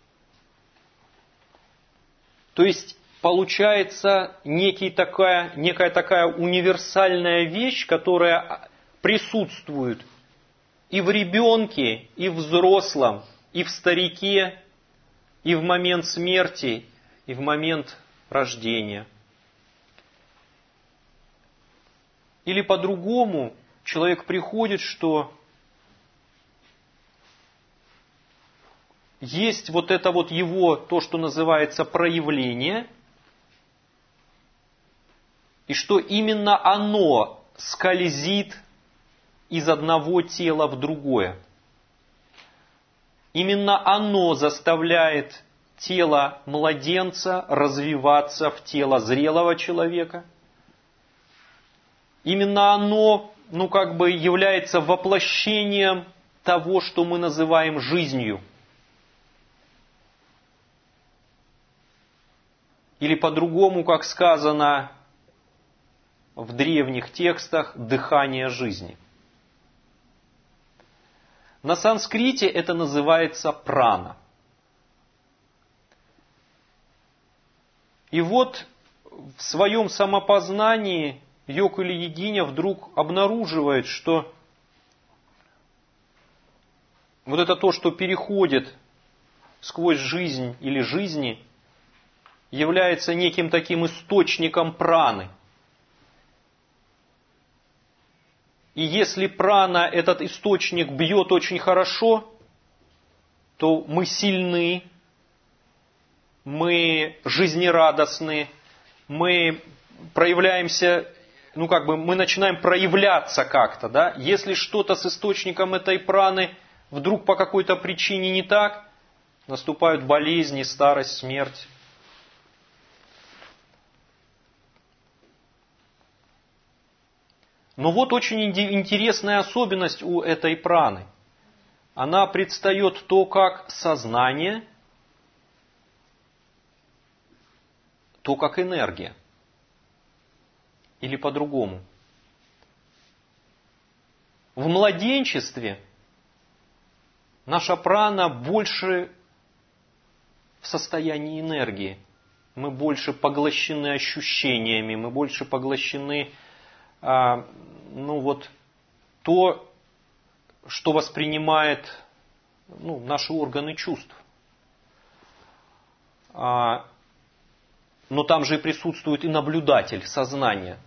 То есть получается некая такая универсальная вещь, которая присутствует и в ребенке, и в взрослом, и в старике, и в момент смерти, и в момент рождения. Или по-другому человек приходит, что есть вот это вот его, то, что называется проявление, и что именно оно скользит из одного тела в другое. Именно оно заставляет тело младенца развиваться в тело зрелого человека. Именно оно, является воплощением того, что мы называем жизнью. Или по-другому, как сказано в древних текстах, дыхание жизни. На санскрите это называется прана. И вот в своем самопознании йог или йогиня вдруг обнаруживает, что вот это то, что переходит сквозь жизнь или жизни, является неким таким источником праны. И если прана, этот источник, бьет очень хорошо, то мы сильны, мы жизнерадостны, мы проявляемся, мы начинаем проявляться как-то. Да? Если что-то с источником этой праны вдруг по какой-то причине не так, наступают болезни, старость, смерть. Но вот очень интересная особенность у этой праны. она предстает то как сознание, то как энергия. Или по-другому. В младенчестве наша прана больше в состоянии энергии. Мы больше поглощены ощущениями, мы больше поглощены то, что воспринимает наши органы чувств. Но там же и присутствует и наблюдатель, сознание.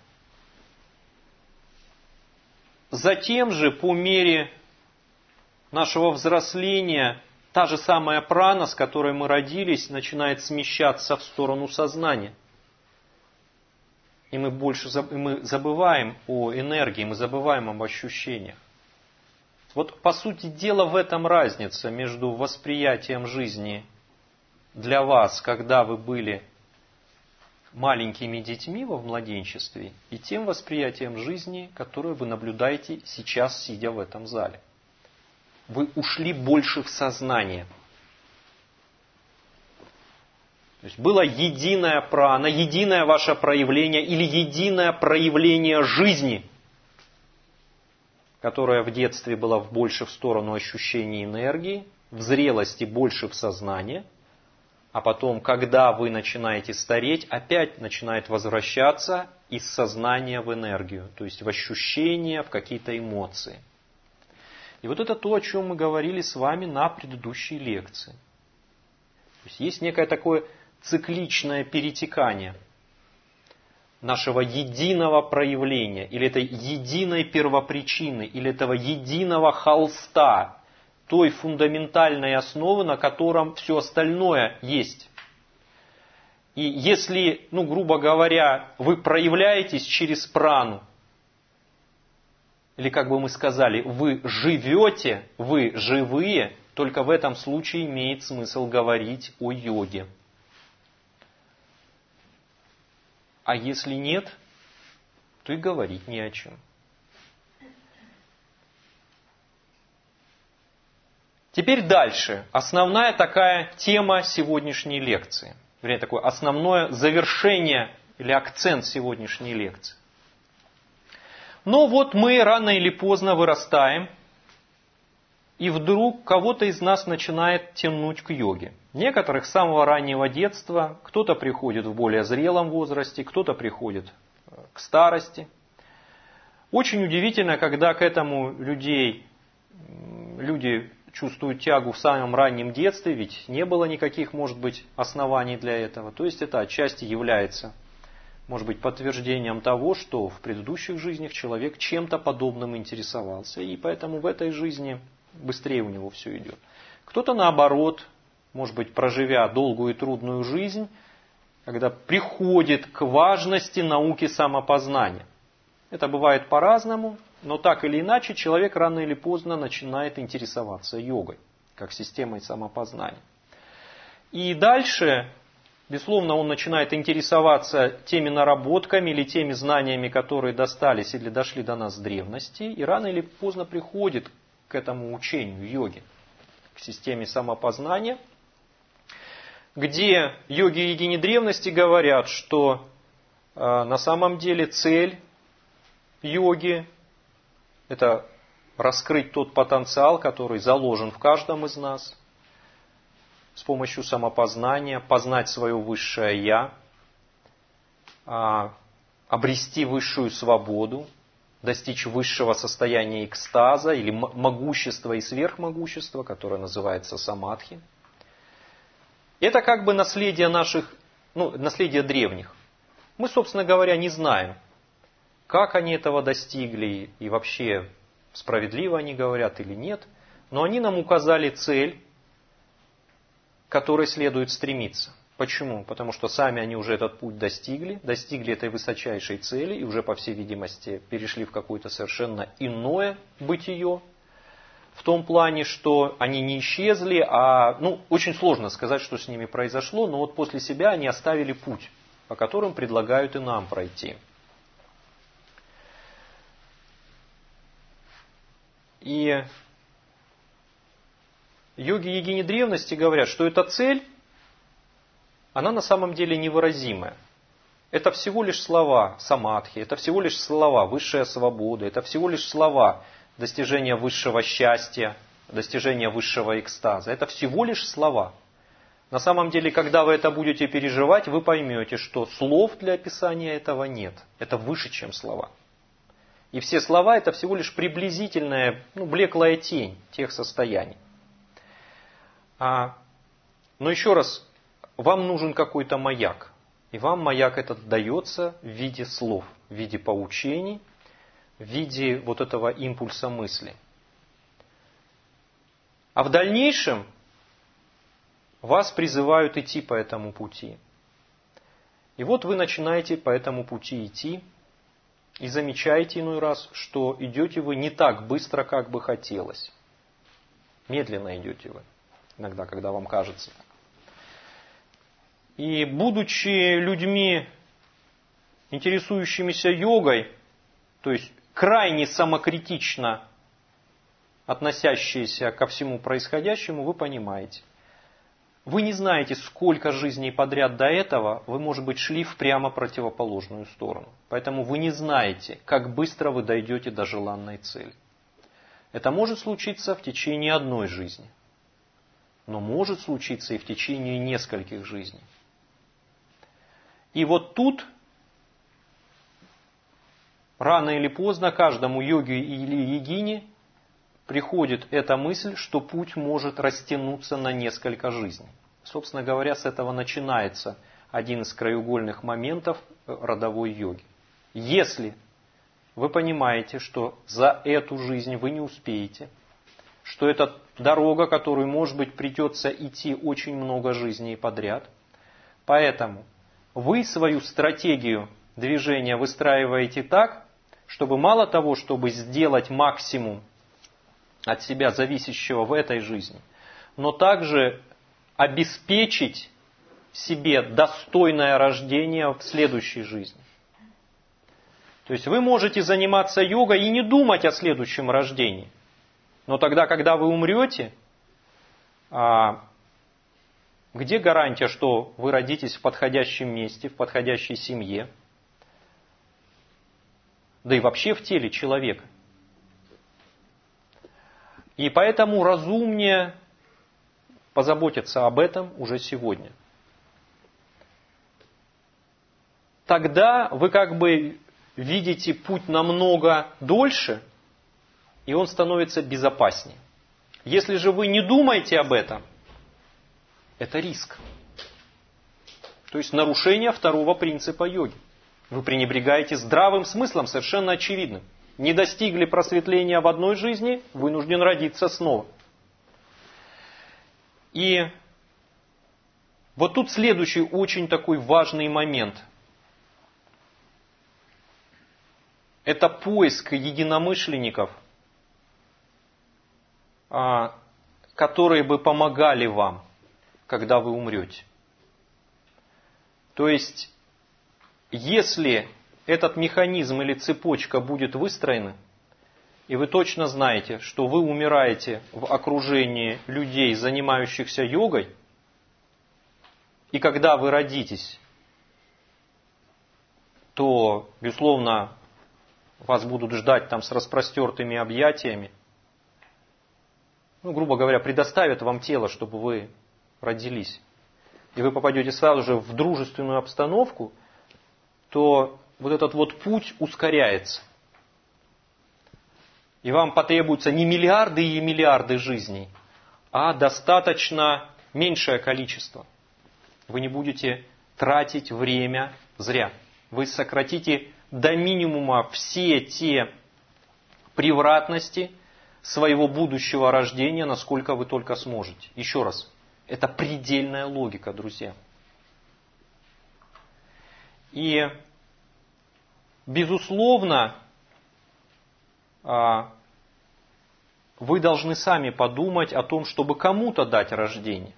Затем же, по мере нашего взросления, та же самая прана, с которой мы родились, начинает смещаться в сторону сознания. И мы забываем о энергии, мы забываем об ощущениях. Вот по сути дела в этом разница между восприятием жизни для вас, когда вы были маленькими детьми во младенчестве, и тем восприятием жизни, которое вы наблюдаете сейчас, сидя в этом зале. Вы ушли больше в сознание. То есть было единое прана, единое ваше проявление или единое проявление жизни, которое в детстве было больше в сторону ощущения энергии, в зрелости больше в сознание, а потом, когда вы начинаете стареть, опять начинает возвращаться из сознания в энергию, то есть в ощущения, в какие-то эмоции. И вот это то, о чем мы говорили с вами на предыдущей лекции. То есть некое такое цикличное перетекание нашего единого проявления, или этой единой первопричины, или этого единого холста, той фундаментальной основы, на котором все остальное есть. И если, грубо говоря, вы проявляетесь через прану, или как бы мы сказали, вы живете, вы живые, только в этом случае имеет смысл говорить о йоге. А если нет, то и говорить не о чем. Теперь дальше. Основная такая тема сегодняшней лекции. Вернее, такое основное завершение или акцент сегодняшней лекции. Но вот мы рано или поздно вырастаем, и вдруг кого-то из нас начинает тянуть к йоге. Некоторых с самого раннего детства, кто-то приходит в более зрелом возрасте, кто-то приходит к старости. Очень удивительно, когда к этому люди чувствуют тягу в самом раннем детстве, ведь не было никаких, может быть, оснований для этого. То есть это отчасти является, может быть, подтверждением того, что в предыдущих жизнях человек чем-то подобным интересовался, и поэтому в этой жизни быстрее у него все идет. Кто-то наоборот, может быть, проживя долгую и трудную жизнь, когда приходит к важности науки самопознания. Это бывает по-разному, но так или иначе человек рано или поздно начинает интересоваться йогой, как системой самопознания. И дальше, безусловно, он начинает интересоваться теми наработками или теми знаниями, которые достались или дошли до нас с древности, и рано или поздно приходит к этому учению йоги, к системе самопознания, где йоги и йогини древности говорят, что на самом деле цель йоги – это раскрыть тот потенциал, который заложен в каждом из нас, с помощью самопознания, познать свое высшее «я», обрести высшую свободу, достичь высшего состояния экстаза или могущества и сверхмогущества, которое называется самадхи. Это как бы наследие наследие древних. Мы, собственно говоря, не знаем, как они этого достигли и вообще справедливо они говорят или нет, но они нам указали цель, к которой следует стремиться. Почему? Потому что сами они уже этот путь достигли этой высочайшей цели и уже, по всей видимости, перешли в какое-то совершенно иное бытие. В том плане, что они не исчезли, очень сложно сказать, что с ними произошло, но вот после себя они оставили путь, по которым предлагают и нам пройти. И йоги-йогини древности говорят, что эта цель, она на самом деле невыразимая. Это всего лишь слова самадхи, это всего лишь слова высшая свобода, это всего лишь слова достижения высшего счастья, достижения высшего экстаза. Это всего лишь слова. На самом деле, когда вы это будете переживать, вы поймете, что слов для описания этого нет. Это выше, чем слова. И все слова это всего лишь приблизительная, блеклая тень тех состояний. Но еще раз, вам нужен какой-то маяк. И вам маяк этот дается в виде слов, в виде поучений, в виде вот этого импульса мысли. А в дальнейшем вас призывают идти по этому пути. И вот вы начинаете по этому пути идти и замечаете иной раз, что идете вы не так быстро, как бы хотелось. Медленно идете вы, иногда, когда вам кажется так. И будучи людьми, интересующимися йогой, то есть крайне самокритично относящиеся ко всему происходящему, вы понимаете. Вы не знаете, сколько жизней подряд до этого вы, может быть, шли в прямо противоположную сторону. Поэтому вы не знаете, как быстро вы дойдете до желанной цели. Это может случиться в течение одной жизни, но может случиться и в течение нескольких жизней. И вот тут, рано или поздно, каждому йоге или йогине приходит эта мысль, что путь может растянуться на несколько жизней. Собственно говоря, с этого начинается один из краеугольных моментов родовой йоги. Если вы понимаете, что за эту жизнь вы не успеете, что это дорога, которую, может быть, придется идти очень много жизней подряд, поэтому вы свою стратегию движения выстраиваете так, чтобы мало того, чтобы сделать максимум от себя зависящего в этой жизни, но также обеспечить себе достойное рождение в следующей жизни. То есть вы можете заниматься йогой и не думать о следующем рождении. Но тогда, когда вы умрете, где гарантия, что вы родитесь в подходящем месте, в подходящей семье, да и вообще в теле человека? И поэтому разумнее позаботиться об этом уже сегодня. Тогда вы как бы видите путь намного дольше, и он становится безопаснее. Если же вы не думаете об этом, это риск. То есть нарушение второго принципа йоги. Вы пренебрегаете здравым смыслом, совершенно очевидным. Не достигли просветления в одной жизни, вынужден родиться снова. И вот тут следующий очень такой важный момент. Это поиск единомышленников, которые бы помогали вам, когда вы умрете. То есть, если этот механизм или цепочка будет выстроена, и вы точно знаете, что вы умираете в окружении людей, занимающихся йогой, и когда вы родитесь, то, безусловно, вас будут ждать там с распростертыми объятиями. Грубо говоря, предоставят вам тело, чтобы вы родились. И вы попадете сразу же в дружественную обстановку, то вот этот вот путь ускоряется. И вам потребуется не миллиарды и миллиарды жизней, а достаточно меньшее количество. Вы не будете тратить время зря. Вы сократите до минимума все те превратности своего будущего рождения, насколько вы только сможете. Еще раз, это предельная логика, друзья. И, безусловно, вы должны сами подумать о том, чтобы кому-то дать рождение.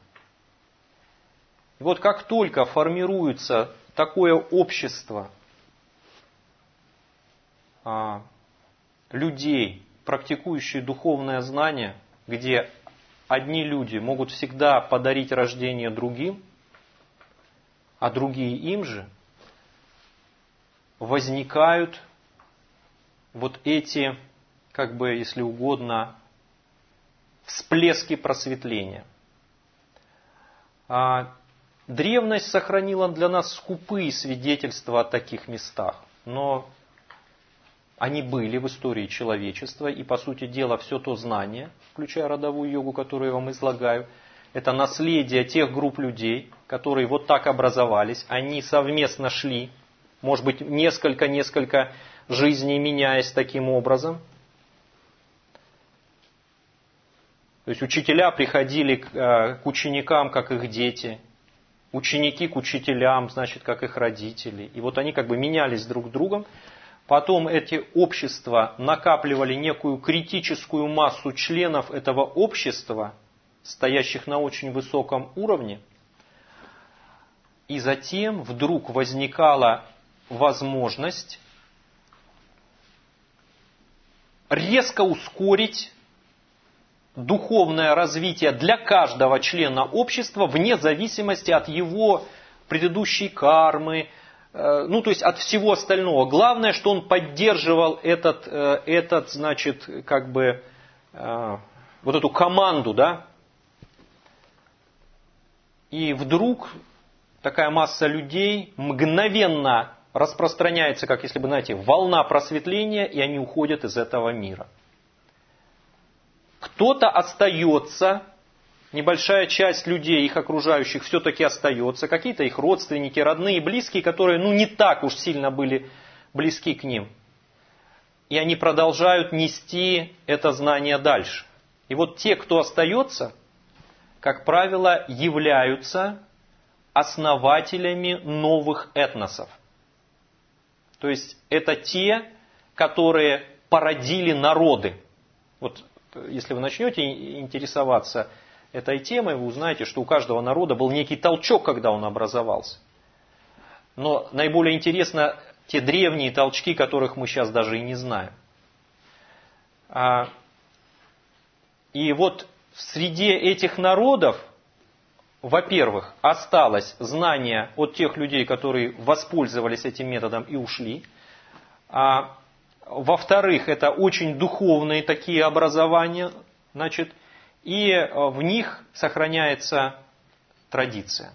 И вот как только формируется такое общество людей, практикующие духовное знание, где одни люди могут всегда подарить рождение другим, а другие им же, возникают вот эти, как бы, если угодно, всплески просветления. Древность сохранила для нас скупые свидетельства о таких местах, но они были в истории человечества, и, по сути дела, все то знание, включая родовую йогу, которую я вам излагаю, это наследие тех групп людей, которые вот так образовались, они совместно шли, может быть, несколько жизней меняясь таким образом. То есть учителя приходили к ученикам, как их дети, ученики к учителям, значит, как их родители. И вот они как бы менялись друг с другом. Потом эти общества накапливали некую критическую массу членов этого общества, стоящих на очень высоком уровне. И затем вдруг возникала возможность резко ускорить духовное развитие для каждого члена общества вне зависимости от его предыдущей кармы, ну, то есть от всего остального. Главное, что он поддерживал значит, как бы, вот эту команду, да. И вдруг такая масса людей мгновенно распространяется, как если бы, знаете, волна просветления, и они уходят из этого мира. Кто-то остается, небольшая часть людей, их окружающих, все-таки остается, какие-то их родственники, родные, близкие, которые не так уж сильно были близки к ним. И они продолжают нести это знание дальше. И вот те, кто остается, как правило, являются основателями новых этносов. То есть это те, которые породили народы. Вот если вы начнете интересоваться этой темой, вы узнаете, что у каждого народа был некий толчок, когда он образовался. Но наиболее интересно те древние толчки, которых мы сейчас даже и не знаем. И вот в среде этих народов, во-первых, осталось знание от тех людей, которые воспользовались этим методом и ушли. Во-вторых, это очень духовные такие образования, значит, и в них сохраняется традиция.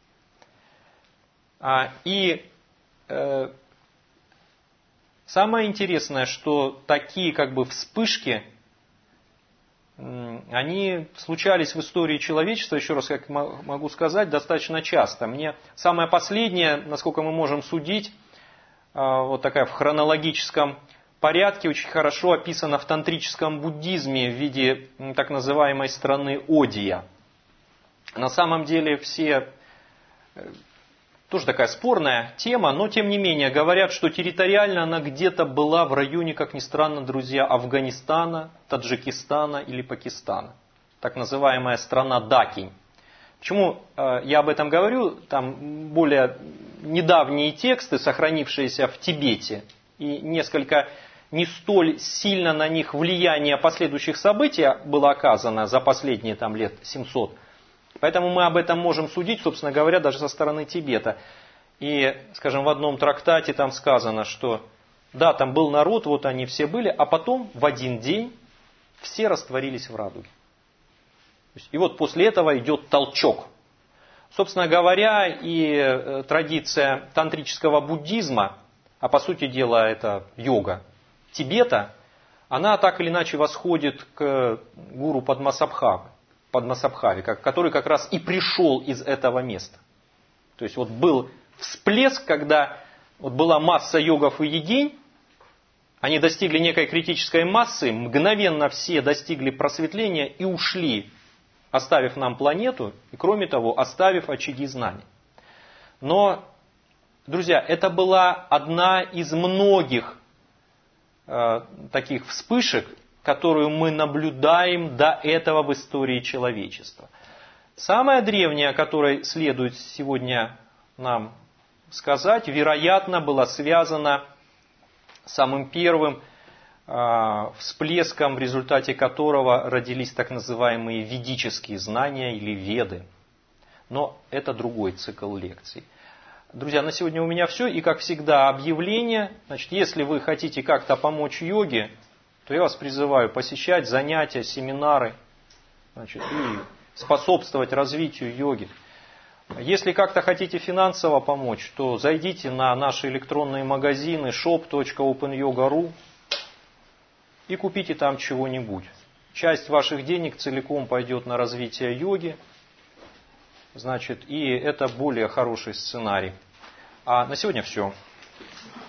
И самое интересное, что такие как бы вспышки, они случались в истории человечества, еще раз как могу сказать, достаточно часто. Мне самое последнее, насколько мы можем судить, вот такая в хронологическом порядке, очень хорошо описано в тантрическом буддизме в виде так называемой страны Одия. На самом деле все, тоже такая спорная тема, но тем не менее говорят, что территориально она где-то была в районе, как ни странно, друзья, Афганистана, Таджикистана или Пакистана. Так называемая страна Дакинь. Почему я об этом говорю? Там более недавние тексты, сохранившиеся в Тибете, и несколько не столь сильно на них влияние последующих событий было оказано за последние лет 700. Поэтому мы об этом можем судить, собственно говоря, даже со стороны Тибета. И, скажем, в одном трактате там сказано, что да, там был народ, вот они все были, а потом в один день все растворились в радуге. И вот после этого идет толчок. Собственно говоря, и традиция тантрического буддизма, а по сути дела это йога Тибета, она так или иначе восходит к гуру Падмасабхаве, который как раз и пришел из этого места. То есть вот был всплеск, когда вот была масса йогов и йогинь, они достигли некой критической массы, мгновенно все достигли просветления и ушли, оставив нам планету, и кроме того, оставив очаги знаний. Но, друзья, это была одна из многих таких вспышек, которую мы наблюдаем до этого в истории человечества. Самая древняя, о которой следует сегодня нам сказать, вероятно, была связана с самым первым всплеском, в результате которого родились так называемые ведические знания или веды. Но это другой цикл лекций. Друзья, на сегодня у меня все. И, как всегда, объявление. Значит, если вы хотите как-то помочь йоге, то я вас призываю посещать занятия, семинары, значит, и способствовать развитию йоги. Если как-то хотите финансово помочь, то зайдите на наши электронные магазины shop.openyoga.ru и купите там чего-нибудь. Часть ваших денег целиком пойдет на развитие йоги. Значит, и это более хороший сценарий. А на сегодня все.